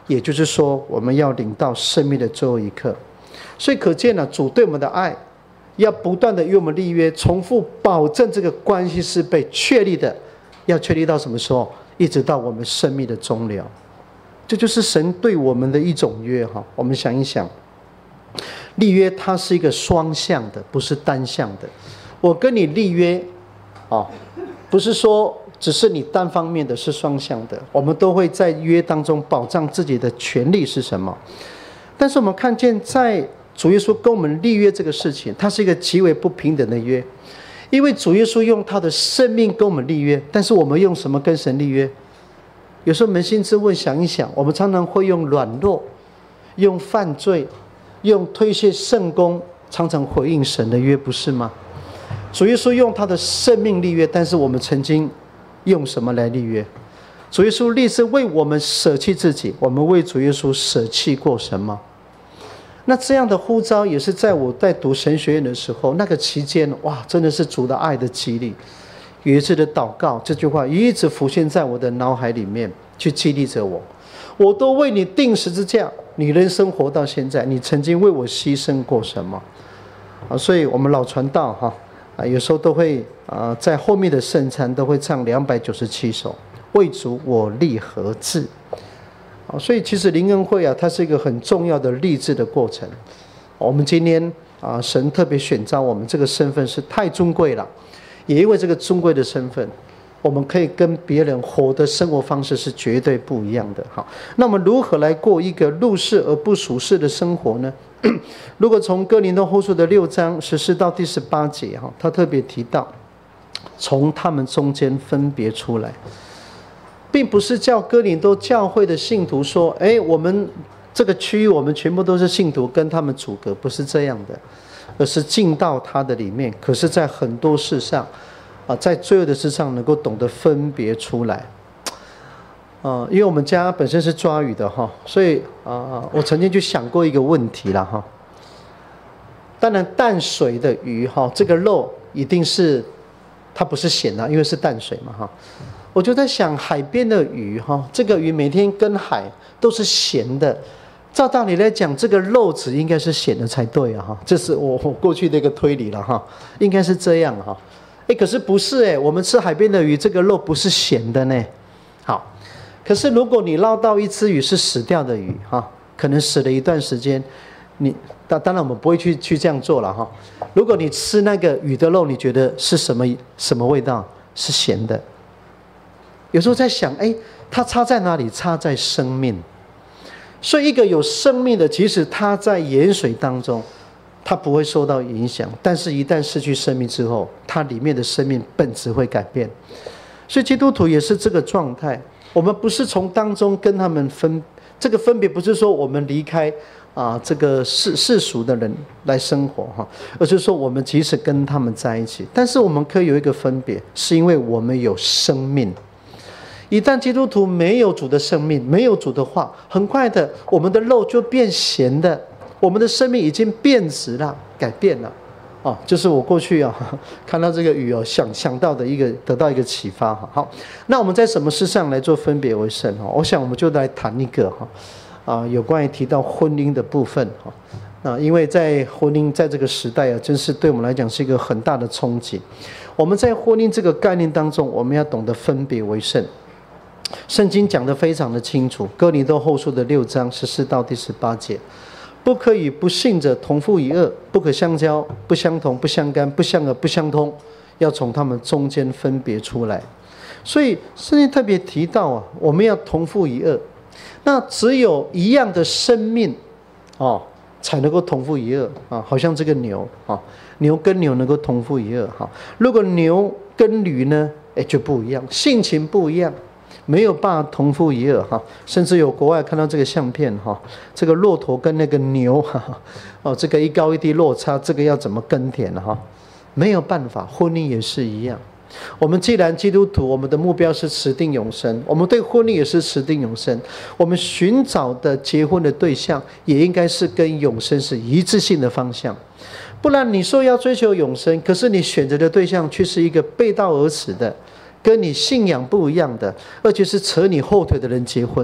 也就是说，我们要领到生命的最后一刻。所以可见呢、啊，主对我们的爱，要不断的与我们立约，重复保证这个关系是被确立的。要确立到什么时候？一直到我们生命的终了。这就是神对我们的一种约哈。我们想一想，立约它是一个双向的，不是单向的。我跟你立约，哦，不是说只是你单方面的，是双向的。我们都会在约当中保障自己的权利是什么。但是我们看见在主耶稣跟我们立约这个事情，它是一个极为不平等的约。因为主耶稣用他的生命跟我们立约，但是我们用什么跟神立约？有时候扪心自问，想一想，我们常常会用软弱、用犯罪、用推卸圣功，常常回应神的约，不是吗？主耶稣用他的生命立约，但是我们曾经用什么来立约？主耶稣立是为我们舍弃自己，我们为主耶稣舍弃过什么？那这样的呼召也是在我在读神学院的时候，那个期间，哇，真的是主的爱的激励。有一次的祷告，这句话一直浮现在我的脑海里面，去激励着我。我都为你钉十字架，你人生活到现在，你曾经为我牺牲过什么？啊，所以我们老传道哈啊，有时候都会啊，在后面的圣餐都会唱两百九十七首，为主我立何志。所以其实灵恩会啊，它是一个很重要的立志的过程。我们今天啊，神特别选召我们，这个身份是太尊贵了。也因为这个尊贵的身份，我们可以跟别人活的生活方式是绝对不一样的。好，那我们如何来过一个入世而不属世的生活呢？如果从哥林多后书的六章十四到第十八节哈，他特别提到，从他们中间分别出来。并不是叫哥林多教会的信徒说，哎，我们这个区域我们全部都是信徒，跟他们阻隔，不是这样的，而是进到他的里面。可是在很多事上啊，在罪恶的事上能够懂得分别出来。啊，因为我们家本身是抓鱼的哈，所以啊，我曾经就想过一个问题了哈。当然淡水的鱼哈，这个肉一定是它不是咸的，因为是淡水嘛哈。我就在想，海边的鱼哈，这个鱼每天跟海都是咸的，照道理来讲，这个肉质应该是咸的才对啊哈。这是我我过去的一个推理了哈，应该是这样哈。哎，可是不是哎，我们吃海边的鱼，这个肉不是咸的呢。好，可是如果你捞到一只鱼是死掉的鱼哈，可能死了一段时间，你当当然我们不会去去这样做了哈。如果你吃那个鱼的肉，你觉得是什么什么味道？是咸的。有时候在想，哎，它差在哪里？差在生命。所以一个有生命的，即使它在盐水当中，它不会受到影响，但是一旦失去生命之后，它里面的生命本质会改变。所以基督徒也是这个状态，我们不是从当中跟他们分，这个分别不是说我们离开啊这个世世俗的人来生活哈，而是说我们即使跟他们在一起，但是我们可以有一个分别，是因为我们有生命。一旦基督徒没有主的生命，没有主的话，很快的我们的肉就变咸的，我们的生命已经变质了，改变了。哦，就是我过去啊看到这个语哦，想想到的一个得到一个启发哈。好，那我们在什么事上来做分别为圣哈？我想我们就来谈一个哈啊，有关于提到婚姻的部分哈啊，因为在婚姻在这个时代啊，真是对我们来讲是一个很大的冲击。我们在婚姻这个概念当中，我们要懂得分别为圣。圣经讲得非常的清楚，哥林多后书的六章十四到第十八节，不可与不信者同父一轭，不可相交，不相同，不相干，不相合，不相通，要从他们中间分别出来。所以圣经特别提到啊，我们要同父一轭。那只有一样的生命哦，才能够同父一轭啊，好像这个牛啊，牛跟牛能够同父一轭哈。如果牛跟驴呢，哎就不一样，性情不一样。没有办法同父一轭哈，甚至有国外看到这个相片哈，这个骆驼跟那个牛哈，哦，这个一高一低落差，这个要怎么耕田哈？没有办法，婚姻也是一样。我们既然基督徒，我们的目标是持定永生，我们对婚姻也是持定永生，我们寻找的结婚的对象也应该是跟永生是一致性的方向。不然你说要追求永生，可是你选择的对象却是一个背道而驰的，跟你信仰不一样的，而且是扯你后腿的人结婚，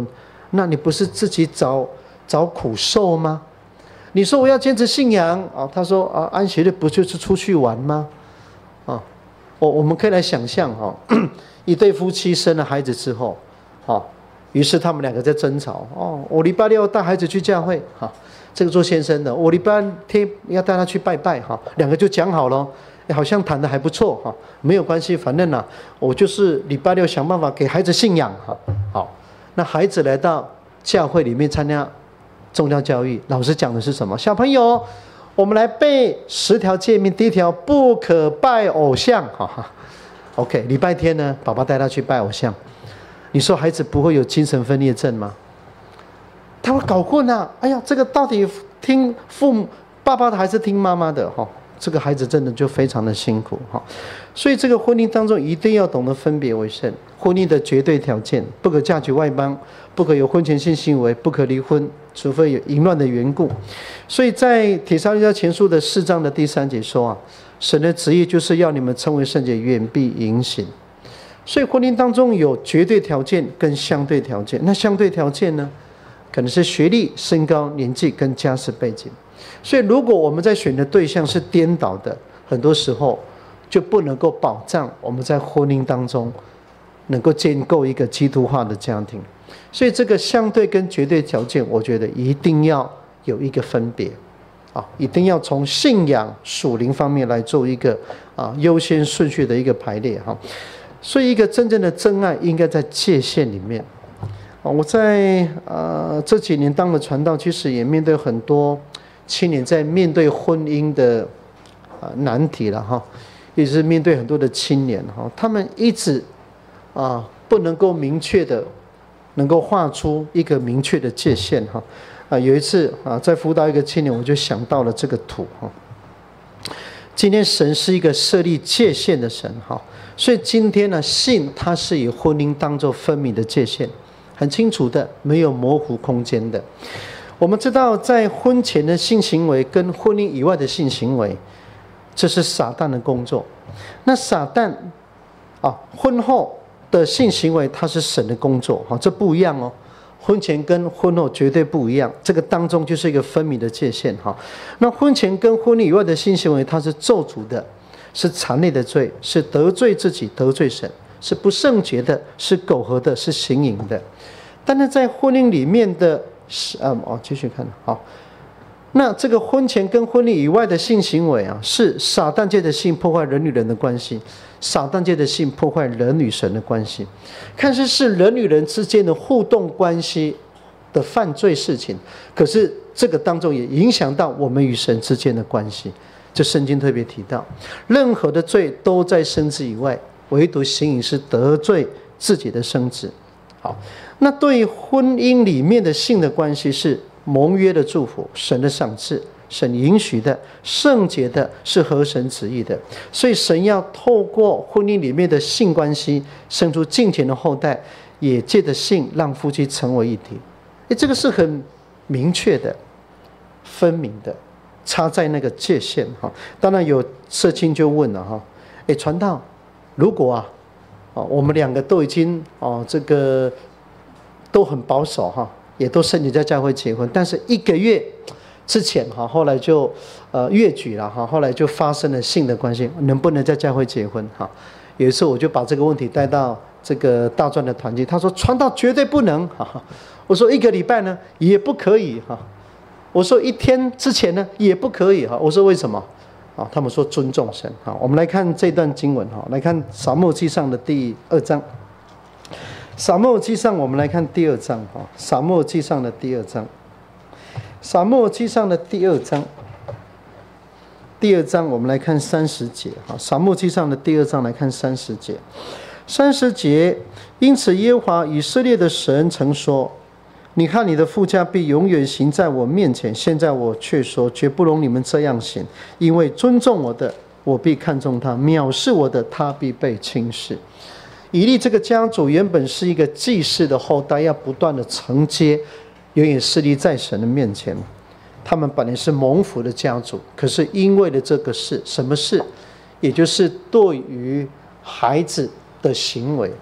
那你不是自己找找苦受吗？你说我要坚持信仰啊，他说啊，安息日不就是出去玩吗？啊，我我们可以来想象哈，一对夫妻生了孩子之后，啊，于是他们两个在争吵哦，我礼拜六带孩子去教会，哈，这个做先生的，我礼拜天要带他去拜拜，哈，两个就讲好了，好像谈得还不错，哈，没有关系，反正呢，我就是礼拜六想办法给孩子信仰，哈，好，那孩子来到教会里面参加宗教教育，老师讲的是什么？小朋友，我们来背十条诫命，第一条不可拜偶像，哈哈 ，OK， 礼拜天呢，爸爸带他去拜偶像。你说孩子不会有精神分裂症吗？他会搞混啊！哎呀，这个到底听父母爸爸的还是听妈妈的？哈，这个孩子真的就非常的辛苦哈。所以这个婚姻当中一定要懂得分别为圣。婚姻的绝对条件：不可嫁娶外邦，不可有婚前性行为，不可离婚，除非有淫乱的缘故。所以在帖撒罗尼迦前书的四章的第三节说啊，神的旨意就是要你们成为圣洁，远避淫行。所以婚姻当中有绝对条件跟相对条件，那相对条件呢，可能是学历、身高、年纪跟家世背景。所以如果我们在选的对象是颠倒的，很多时候就不能够保障我们在婚姻当中能够建构一个基督化的家庭。所以这个相对跟绝对条件，我觉得一定要有一个分别啊，一定要从信仰属灵方面来做一个啊优先顺序的一个排列哈。所以一个真正的真爱应该在界限里面。我在呃这几年当了传道，其实也面对很多青年在面对婚姻的啊难题了哈，也是面对很多的青年哈，他们一直啊不能够明确的能够画出一个明确的界限哈。啊有一次啊在辅导一个青年，我就想到了这个图哈。今天神是一个设立界限的神哈。所以今天呢，性它是以婚姻当作分明的界限，很清楚的，没有模糊空间的。我们知道，在婚前的性行为跟婚姻以外的性行为，这是撒旦的工作。那撒旦啊，婚后的性行为，它是神的工作，哈，这不一样哦。婚前跟婚后绝对不一样，这个当中就是一个分明的界限哈。那婚前跟婚姻以外的性行为，它是咒诅的。是残累的罪，是得罪自己，得罪神，是不圣洁的，是苟合的，是行淫的。但是在婚姻里面的，啊哦，继续看好。那这个婚前跟婚姻以外的性行为啊，是撒旦界的性破坏人与人的关系，撒旦界的性破坏人与神的关系，看似是人与人之间的互动关系的犯罪事情，可是这个当中也影响到我们与神之间的关系。这圣经特别提到，任何的罪都在生殖以外，唯独行淫是得罪自己的生殖。好，那对于婚姻里面的性的关系是盟约的祝福，神的赏赐，神允许的，圣洁的，是合神旨意的。所以神要透过婚姻里面的性关系生出敬虔的后代，也借着性让夫妻成为一体。诶，这个是很明确的、分明的。插在那个界限哈，当然有社青就问了哈，哎，传道，如果啊，哦，我们两个都已经哦这个都很保守哈，也都申请在教会结婚，但是一个月之前哈，后来就呃越矩了哈，后来就发生了性的关系，能不能在教会结婚哈？有一次我就把这个问题带到这个大专的团契，他说传道绝对不能哈，我说一个礼拜呢也不可以哈。我说一天之前呢也不可以哈，我说为什么？啊，他们说尊重神。好，我们来看这段经文哈，来看撒母耳记上的第二章。撒母耳记上，我们来看第二章哈，撒母耳记上的第二章。撒母耳记上的第二章，第二章我们来看三十节哈，撒母耳记上的第二章来看三十节。三十节，因此耶和华以色列的神曾说。你看你的父家必永远行在我面前，现在我却说绝不容你们这样行，因为尊重我的，我必看重他；藐视我的，他必被轻视。以利这个家族原本是一个祭祀的后代，要不断的承接，永远侍立在神的面前。他们本来是蒙福的家族，可是因为了这个事，什么事？也就是对于孩子的行为，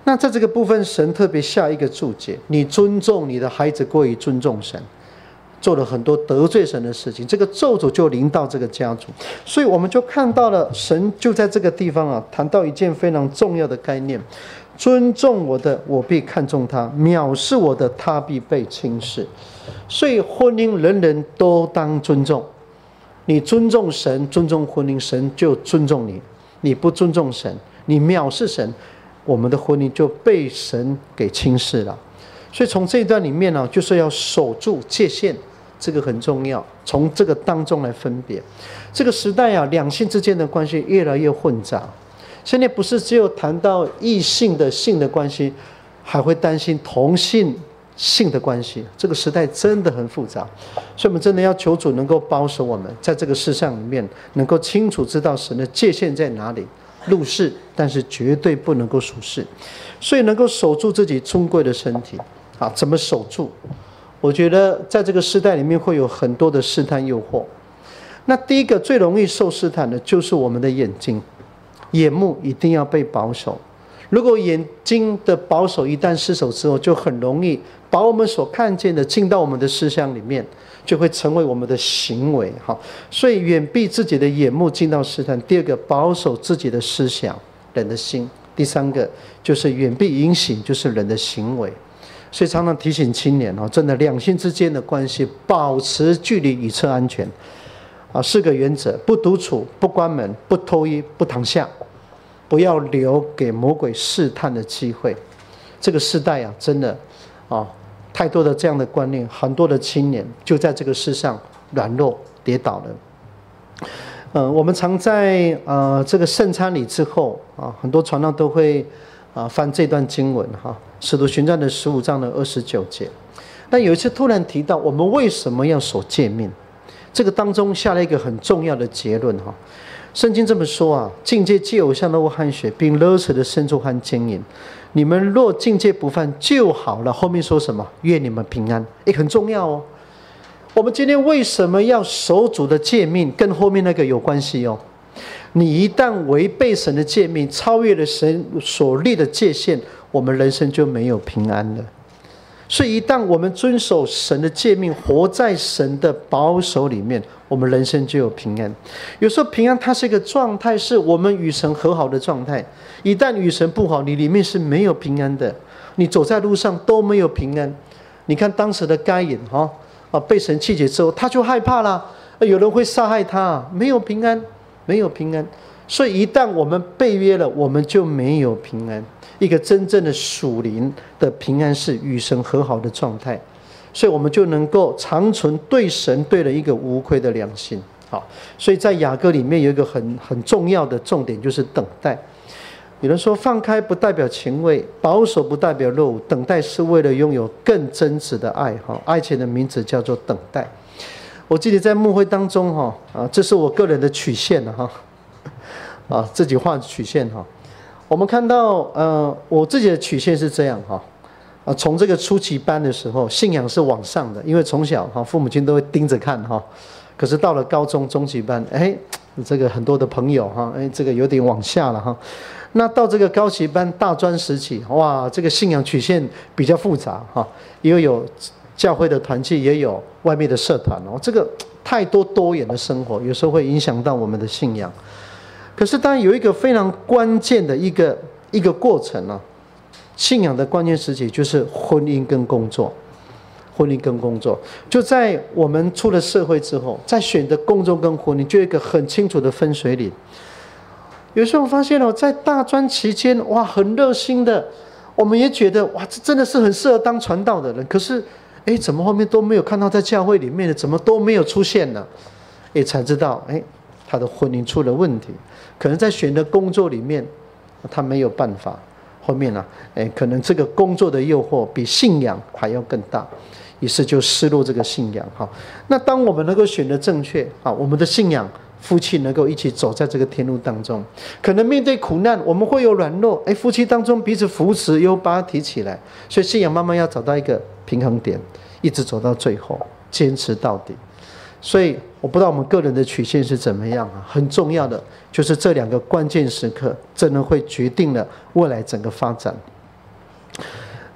那在这个部分，神特别下一个注解：你尊重你的孩子过于尊重神，做了很多得罪神的事情，这个咒诅就临到这个家族。所以我们就看到了神就在这个地方啊，谈到一件非常重要的概念：尊重我的，我必看重他；藐视我的，他必被轻视。所以婚姻人人都当尊重，你尊重神，尊重婚姻，神就尊重你；你不尊重神，你藐视神，我们的婚姻就被神给轻视了。所以从这一段里面呢、啊，就是要守住界限，这个很重要。从这个当中来分别，这个时代啊，两性之间的关系越来越混杂。现在不是只有谈到异性的性的关系，还会担心同性性的关系。这个时代真的很复杂，所以我们真的要求主能够保守我们，在这个事项里面能够清楚知道神的界限在哪里。入世，但是绝对不能够属世，所以能够守住自己尊贵的身体啊，怎么守住？我觉得在这个时代里面会有很多的试探诱惑。那第一个最容易受试探的就是我们的眼睛，眼目一定要被保守。如果眼睛的保守一旦失守之后，就很容易把我们所看见的进到我们的思想里面，就会成为我们的行为。好，所以远避自己的眼目进到试探。第二个，保守自己的思想，人的心。第三个就是远避淫行，就是人的行为。所以常常提醒青年哦，真的两性之间的关系，保持距离以测安全。啊，四个原则：不独处，不关门，不偷衣，不躺下。不要留给魔鬼试探的机会。这个时代啊，真的啊，太多的这样的观念，很多的青年就在这个世上软弱跌倒了。呃，我们常在呃这个圣餐礼之后啊，很多传道都会啊翻这段经文哈，《使徒行传》的十五章的二十九节。但有一次突然提到，我们为什么要守诫命？这个当中下了一个很重要的结论哈。圣经这么说啊，境界借偶像的汗血，并勒扯的牲畜和奸淫，你们若境界不犯就好了。后面说什么？愿你们平安，也很重要哦。我们今天为什么要守主的诫命，跟后面那个有关系哦。你一旦违背神的诫命，超越了神所立的界限，我们人生就没有平安了。所以一旦我们遵守神的诫命，活在神的保守里面，我们人生就有平安。有时候平安它是一个状态，是我们与神和好的状态。一旦与神不好，你里面是没有平安的，你走在路上都没有平安。你看当时的该隐哈啊，被神弃绝之后，他就害怕了，有人会杀害他，没有平安，没有平安。所以一旦我们背约了，我们就没有平安。一个真正的属灵的平安是与神和好的状态，所以我们就能够长存对神对了一个无愧的良心。好，所以在雅歌里面有一个很很重要的重点，就是等待。有人说放开不代表情味，保守不代表落伍，等待是为了拥有更真实的爱。哈，爱情的名字叫做等待。我记得在牧会当中哈啊，这是我个人的曲线了哈啊，自己画的曲线哈。我们看到，呃，我自己的曲线是这样哈，啊，从这个初级班的时候，信仰是往上的，因为从小哈，父母亲都会盯着看哈。可是到了高中中级班，哎，这个很多的朋友哈，哎，这个有点往下了哈。那到这个高级班大专时期，哇，这个信仰曲线比较复杂哈，因为有教会的团契，也有外面的社团哦，这个太多多元的生活，有时候会影响到我们的信仰。可是当然有一个非常关键的一个一个过程啊，信仰的关键时期就是婚姻跟工作，婚姻跟工作就在我们出了社会之后，在选择工作跟婚姻，就有一个很清楚的分水岭。有时候我发现哦，在大专期间，哇，很热心的，我们也觉得哇，这真的是很适合当传道的人。可是，哎，怎么后面都没有看到在教会里面的，怎么都没有出现呢？也才知道，哎，他的婚姻出了问题。可能在选的工作里面，他没有办法。后面呢、啊，哎，可能这个工作的诱惑比信仰还要更大，于是就失落这个信仰。哈，那当我们能够选择正确，啊，我们的信仰，夫妻能够一起走在这个天路当中，可能面对苦难，我们会有软弱，哎，夫妻当中彼此扶持，又把它提起来。所以信仰慢慢要找到一个平衡点，一直走到最后，坚持到底。所以我不知道我们个人的曲线是怎么样啊？很重要的就是这两个关键时刻，真的会决定了未来整个发展。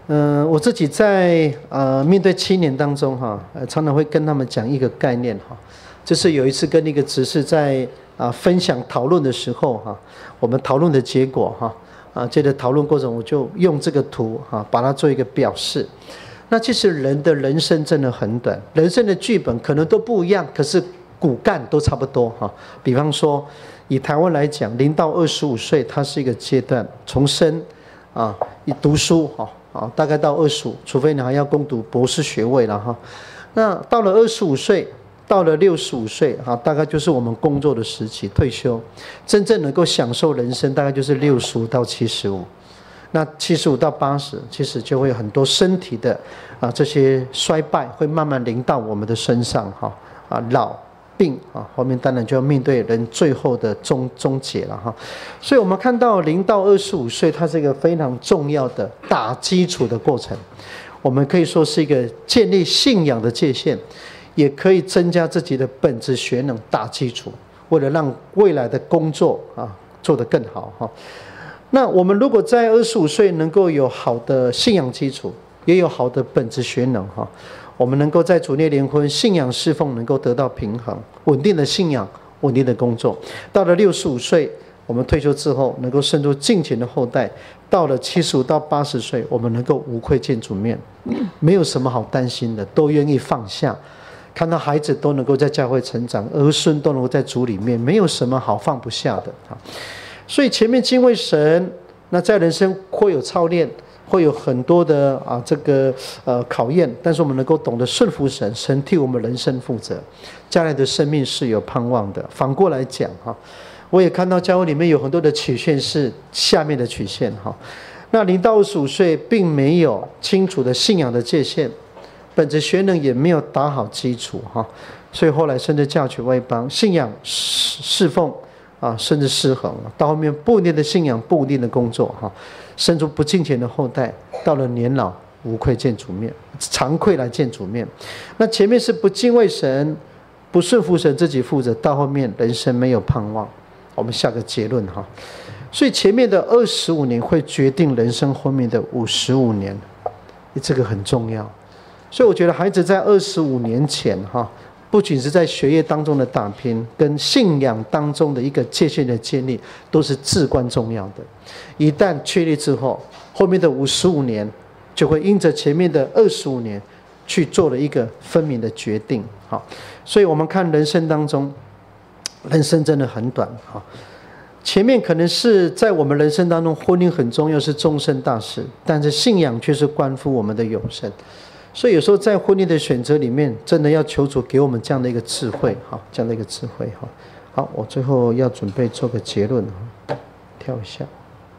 嗯、呃，我自己在呃面对青年当中哈，呃，常常会跟他们讲一个概念哈，就是有一次跟一个执事在啊、呃、分享讨论的时候哈，我们讨论的结果哈，啊，接着讨论过程我就用这个图哈，把它做一个表示。那其实人的人生真的很短，人生的剧本可能都不一样，可是骨干都差不多哈。比方说，以台湾来讲，零到二十五岁，它是一个阶段，从生啊，你读书哈。啊，大概到二十五，除非你还要攻读博士学位了哈。那到了二十五岁，到了六十五岁，哈，大概就是我们工作的时期，退休，真正能够享受人生，大概就是六十五到七十五。那七十五到八十，其实就会有很多身体的啊这些衰败，会慢慢临到我们的身上哈。啊，老病啊，后面当然就要面对人最后的终终结了哈。所以我们看到零到二十五岁，它是一个非常重要的打基础的过程。我们可以说是一个建立信仰的界限，也可以增加自己的本质学能打基础，为了让未来的工作啊做得更好哈。那我们如果在二十五岁能够有好的信仰基础，也有好的本质学能哈。我们能够在主内联婚信仰侍奉能够得到平衡，稳定的信仰，稳定的工作。到了六十五岁，我们退休之后能够生出敬虔的后代。到了七十五到八十岁，我们能够无愧见主面，没有什么好担心的，都愿意放下。看到孩子都能够在教会成长，儿孙都能够在主里面，没有什么好放不下的。所以前面敬畏神，那在人生会有操练。会有很多的啊这个呃考验，但是我们能够懂得顺服神，神替我们人生负责，将来的生命是有盼望的。反过来讲哈，我也看到教会里面有很多的曲线是下面的曲线哈。那零到二十五岁并没有清楚的信仰的界限，本质学能也没有打好基础哈，所以后来甚至嫁娶外邦，信仰侍奉啊甚至失衡了，到后面不稳定的信仰，不稳定的工作哈。生出不敬虔的后代，到了年老无愧见主面，惭愧来见主面。那前面是不敬畏神，不顺服神，自己负责，到后面人生没有盼望。我们下个结论哈。所以前面的二十五年会决定人生后面的五十五年，这个很重要。所以我觉得孩子在二十五年前哈，不仅是在学业当中的打拼，跟信仰当中的一个界限的建立，都是至关重要的。一旦确立之后，后面的五十五年就会因着前面的二十五年去做了一个分明的决定。好，所以我们看人生当中，人生真的很短。好，前面可能是在我们人生当中，婚姻很重要，是终身大事，但是信仰却是关乎我们的永生。所以有时候在婚姻的选择里面，真的要求主给我们这样的一个智慧，好，这样的一个智慧。好，好，我最后要准备做个结论，跳一下。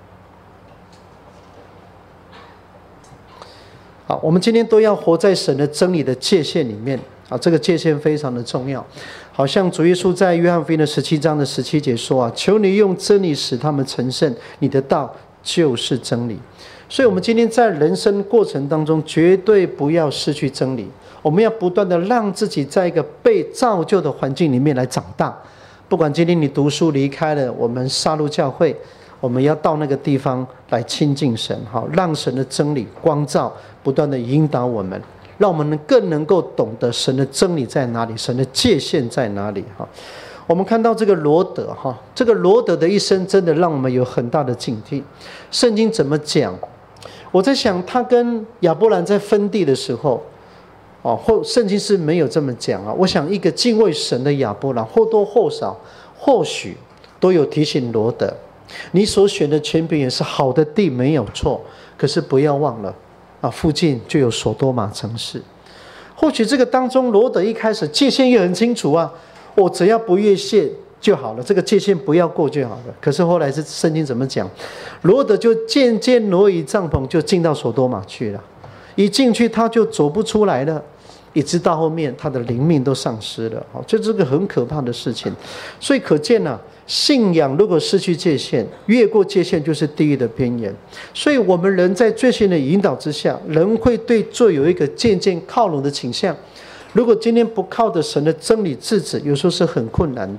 好，我们今天都要活在神的真理的界限里面啊，这个界限非常的重要。好像主耶稣在约翰福音的十七章的十七节说啊，求你用真理使他们成圣，你的道就是真理。所以我们今天在人生过程当中，绝对不要失去真理。我们要不断的让自己在一个被造就的环境里面来长大。不管今天你读书离开了我们沙鹿教会，我们要到那个地方来亲近神，好，让神的真理光照，不断的引导我们，让我们更能够懂得神的真理在哪里，神的界限在哪里。哈，我们看到这个罗德哈，这个罗德的一生真的让我们有很大的警惕。圣经怎么讲？我在想，他跟亚伯兰在分地的时候，哦，或圣经是没有这么讲啊。我想，一个敬畏神的亚伯兰，或多或少，或许都有提醒罗德。你所选的权柄也是好的地，没有错。可是不要忘了，啊，附近就有所多玛城市。或许这个当中，罗德一开始界限也很清楚啊，我只要不越界就好了，这个界限不要过就好了。可是后来是圣经怎么讲？罗德就渐渐挪移帐篷，就进到所多玛去了。一进去他就走不出来了。一直到后面他的灵命都丧失了，这是个很可怕的事情。所以可见啊，信仰如果失去界限，越过界限就是地狱的边缘。所以我们人在罪性的引导之下，人会对罪有一个渐渐靠拢的倾向。如果今天不靠着神的真理制止，有时候是很困难的。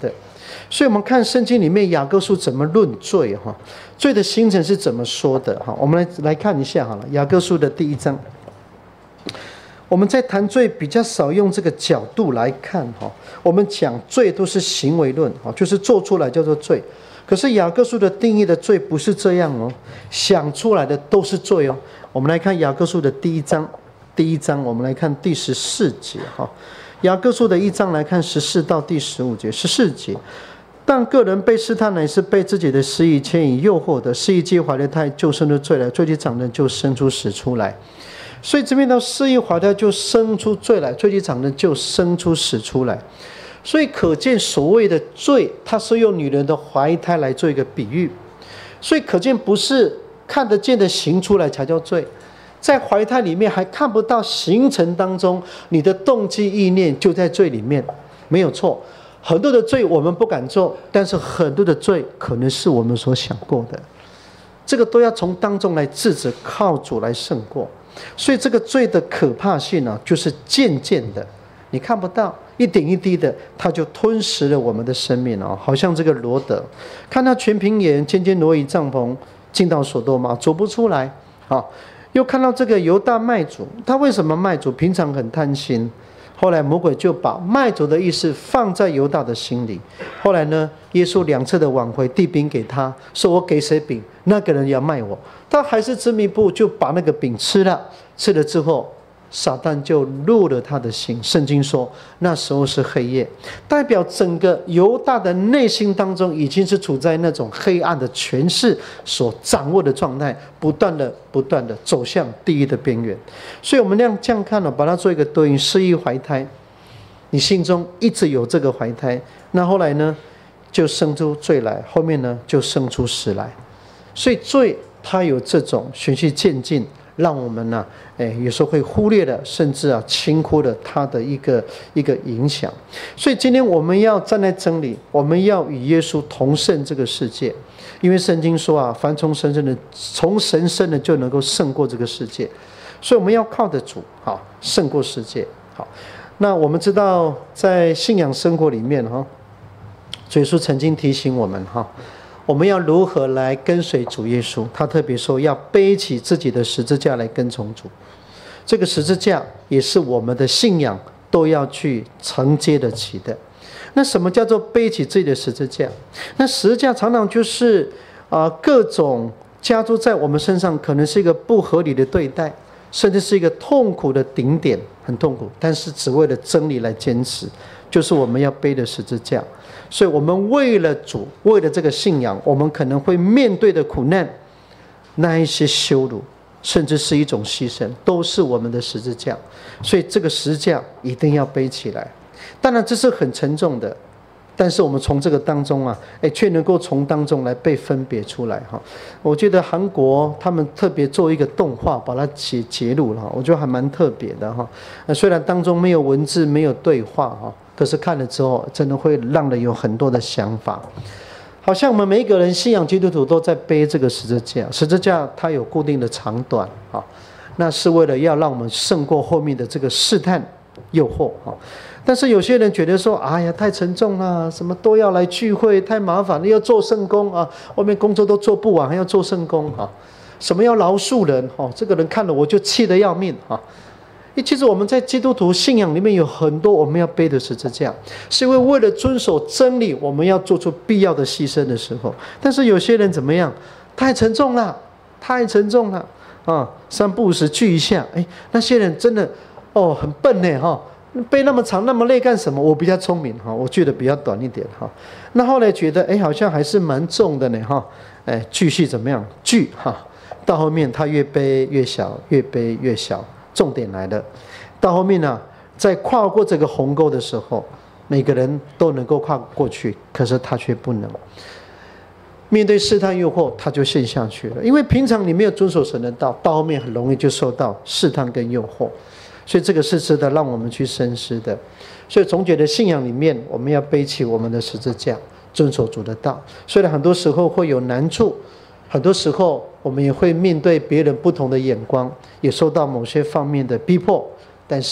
所以我们看圣经里面雅各书怎么论罪哈，罪的形成是怎么说的哈？我们来来看一下好了，雅各书的第一章。我们在谈罪比较少用这个角度来看哈，我们讲罪都是行为论哈，就是做出来叫做罪。可是雅各书的定义的罪不是这样哦，想出来的都是罪哦。我们来看雅各书的第一章，第一章我们来看第十四节哈。雅各书的一章来看十四到第十五节，十四节。但个人被试探乃是被自己的私意牵引诱惑的，私意既怀了胎，就生出罪来；罪既长大，就生出死出来。所以这边到私意怀胎就生出罪来，罪既长大，就生出死出来。所以可见所谓的罪，它是用女人的怀胎来做一个比喻。所以可见不是看得见的行出来才叫罪。在怀胎里面还看不到形成当中，你的动机意念就在罪里面，没有错。很多的罪我们不敢做，但是很多的罪可能是我们所想过的，这个都要从当中来制止，靠主来胜过。所以这个罪的可怕性呢、啊，就是渐渐的，你看不到，一点一滴的，它就吞噬了我们的生命哦。好像这个罗德，看到全凭野人渐渐挪移帐篷，进到所多玛，走不出来啊。又看到这个犹大卖主，他为什么卖主？平常很贪心，后来魔鬼就把卖主的意思放在犹大的心里。后来呢，耶稣两次的挽回，递饼给他，说我给谁饼，那个人要卖我。他还是执迷不悟，就把那个饼吃了。吃了之后，撒旦就入了他的心。圣经说那时候是黑夜，代表整个犹大的内心当中已经是处在那种黑暗的权势所掌握的状态，不断的不断的走向地狱的边缘。所以我们那样这样看了，把它做一个对应，私意怀胎，你心中一直有这个怀胎，那后来呢就生出罪来，后面呢就生出死来。所以罪它有这种循序渐进，让我们呢、啊，哎，有时候会忽略了，甚至啊，轻忽了它的一个一个影响。所以今天我们要站在真理，我们要与耶稣同胜这个世界，因为圣经说啊，凡从神生的，从神生的就能够胜过这个世界。所以我们要靠着主，好胜过世界。好，那我们知道在信仰生活里面哈，主耶稣曾经提醒我们哈。我们要如何来跟随主耶稣？他特别说要背起自己的十字架来跟从主。这个十字架也是我们的信仰都要去承接得起的。那什么叫做背起自己的十字架？那十字架常常就是啊、呃、各种加诸在我们身上，可能是一个不合理的对待，甚至是一个痛苦的顶点，很痛苦，但是只为了真理来坚持，就是我们要背的十字架。所以我们为了主，为了这个信仰，我们可能会面对的苦难，那一些羞辱，甚至是一种牺牲，都是我们的十字架。所以这个十字架一定要背起来。当然这是很沉重的，但是我们从这个当中啊，哎，却能够从当中来被分别出来哈。我觉得韩国他们特别做一个动画，把它截截录了，我觉得还蛮特别的哈。虽然当中没有文字，没有对话哈。可是看了之后，真的会让人有很多的想法。好像我们每一个人信仰基督徒都在背这个十字架，十字架它有固定的长短啊，那是为了要让我们胜过后面的这个试探、诱惑啊。但是有些人觉得说，哎呀，太沉重了，什么都要来聚会，太麻烦了，要做圣工啊，外面工作都做不完，还要做圣工啊，什么要饶恕人哦，这个人看了我就气得要命啊。其实我们在基督徒信仰里面有很多我们要背的十字架，是因为为了遵守真理，我们要做出必要的牺牲的时候。但是有些人怎么样？太沉重了，太沉重了啊！三不五时聚一下，哎，那些人真的哦很笨呢哈，背那么长那么累干什么？我比较聪明哈，我聚的比较短一点哈。那后来觉得哎好像还是蛮重的呢哈，哎继续怎么样聚哈？到后面他越背越小，越背越小。重点来了，到后面呢、啊，在跨过这个鸿沟的时候，每个人都能够跨过去，可是他却不能。面对试探诱惑，他就陷下去了。因为平常你没有遵守神的道，到后面很容易就受到试探跟诱惑，所以这个是值得让我们去深思的。所以总觉得信仰里面，我们要背起我们的十字架，遵守主的道。虽然很多时候会有难处。很多时候我们也会面对别人不同的眼光，也受到某些方面的逼迫，但是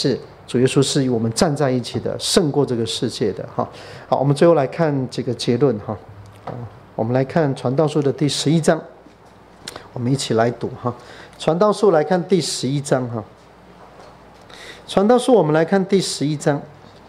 主耶稣是与我们站在一起的，胜过这个世界的哈。好，我们最后来看这个结论哈。我们来看传道书的第十一章，我们一起来读哈。传道书来看第十一章哈。传道书我们来看第十一章，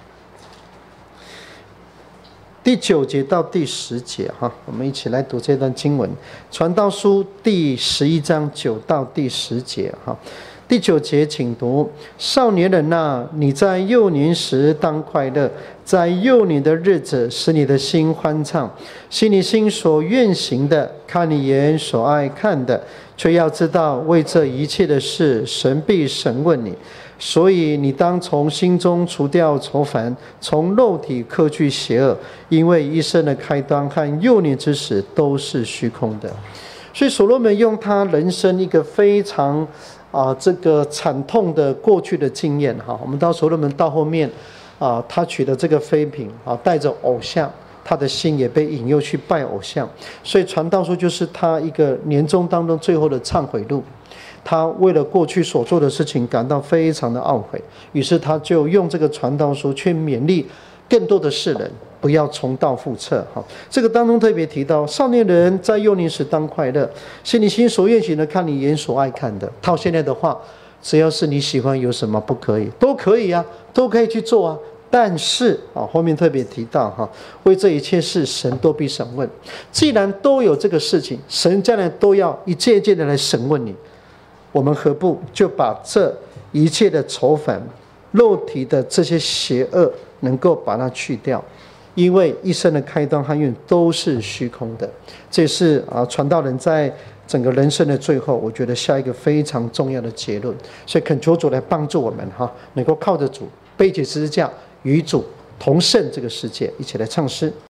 第九节到第十节哈，我们一起来读这段经文。传道书第十一章九到第十节哈。第九节请读：少年人啊，你在幼年时当快乐，在幼年的日子使你的心欢畅，行你心所愿行的，看你眼所爱看的，却要知道为这一切的事，神必审问你。所以你当从心中除掉愁烦，从肉体克去邪恶，因为一生的开端和幼年之时都是虚空的。所以所罗门用他人生一个非常啊，这个惨痛的过去的经验哈，我们到所罗门到后面啊，他娶的这个妃嫔啊，带着偶像，他的心也被引诱去拜偶像，所以传道书就是他一个年终当中最后的忏悔录。他为了过去所做的事情感到非常的懊悔，于是他就用这个传道书去勉励更多的世人不要重蹈覆辙。这个当中特别提到，少年人在幼年时当快乐，是你心所愿行的，看你眼所爱看的。套现在的话，只要是你喜欢，有什么不可以？都可以啊，都可以去做啊。但是啊，后面特别提到哈，为这一切事，神都必审问。既然都有这个事情，神将来都要一件一件的来审问你。我们何不就把这一切的愁烦、肉体的这些邪恶，能够把它去掉？因为一生的开端和愿都是虚空的。这是啊，传道人在整个人生的最后，我觉得下一个非常重要的结论。所以恳求主来帮助我们哈，能够靠着主背起十字架，与主同胜这个世界。一起来唱诗。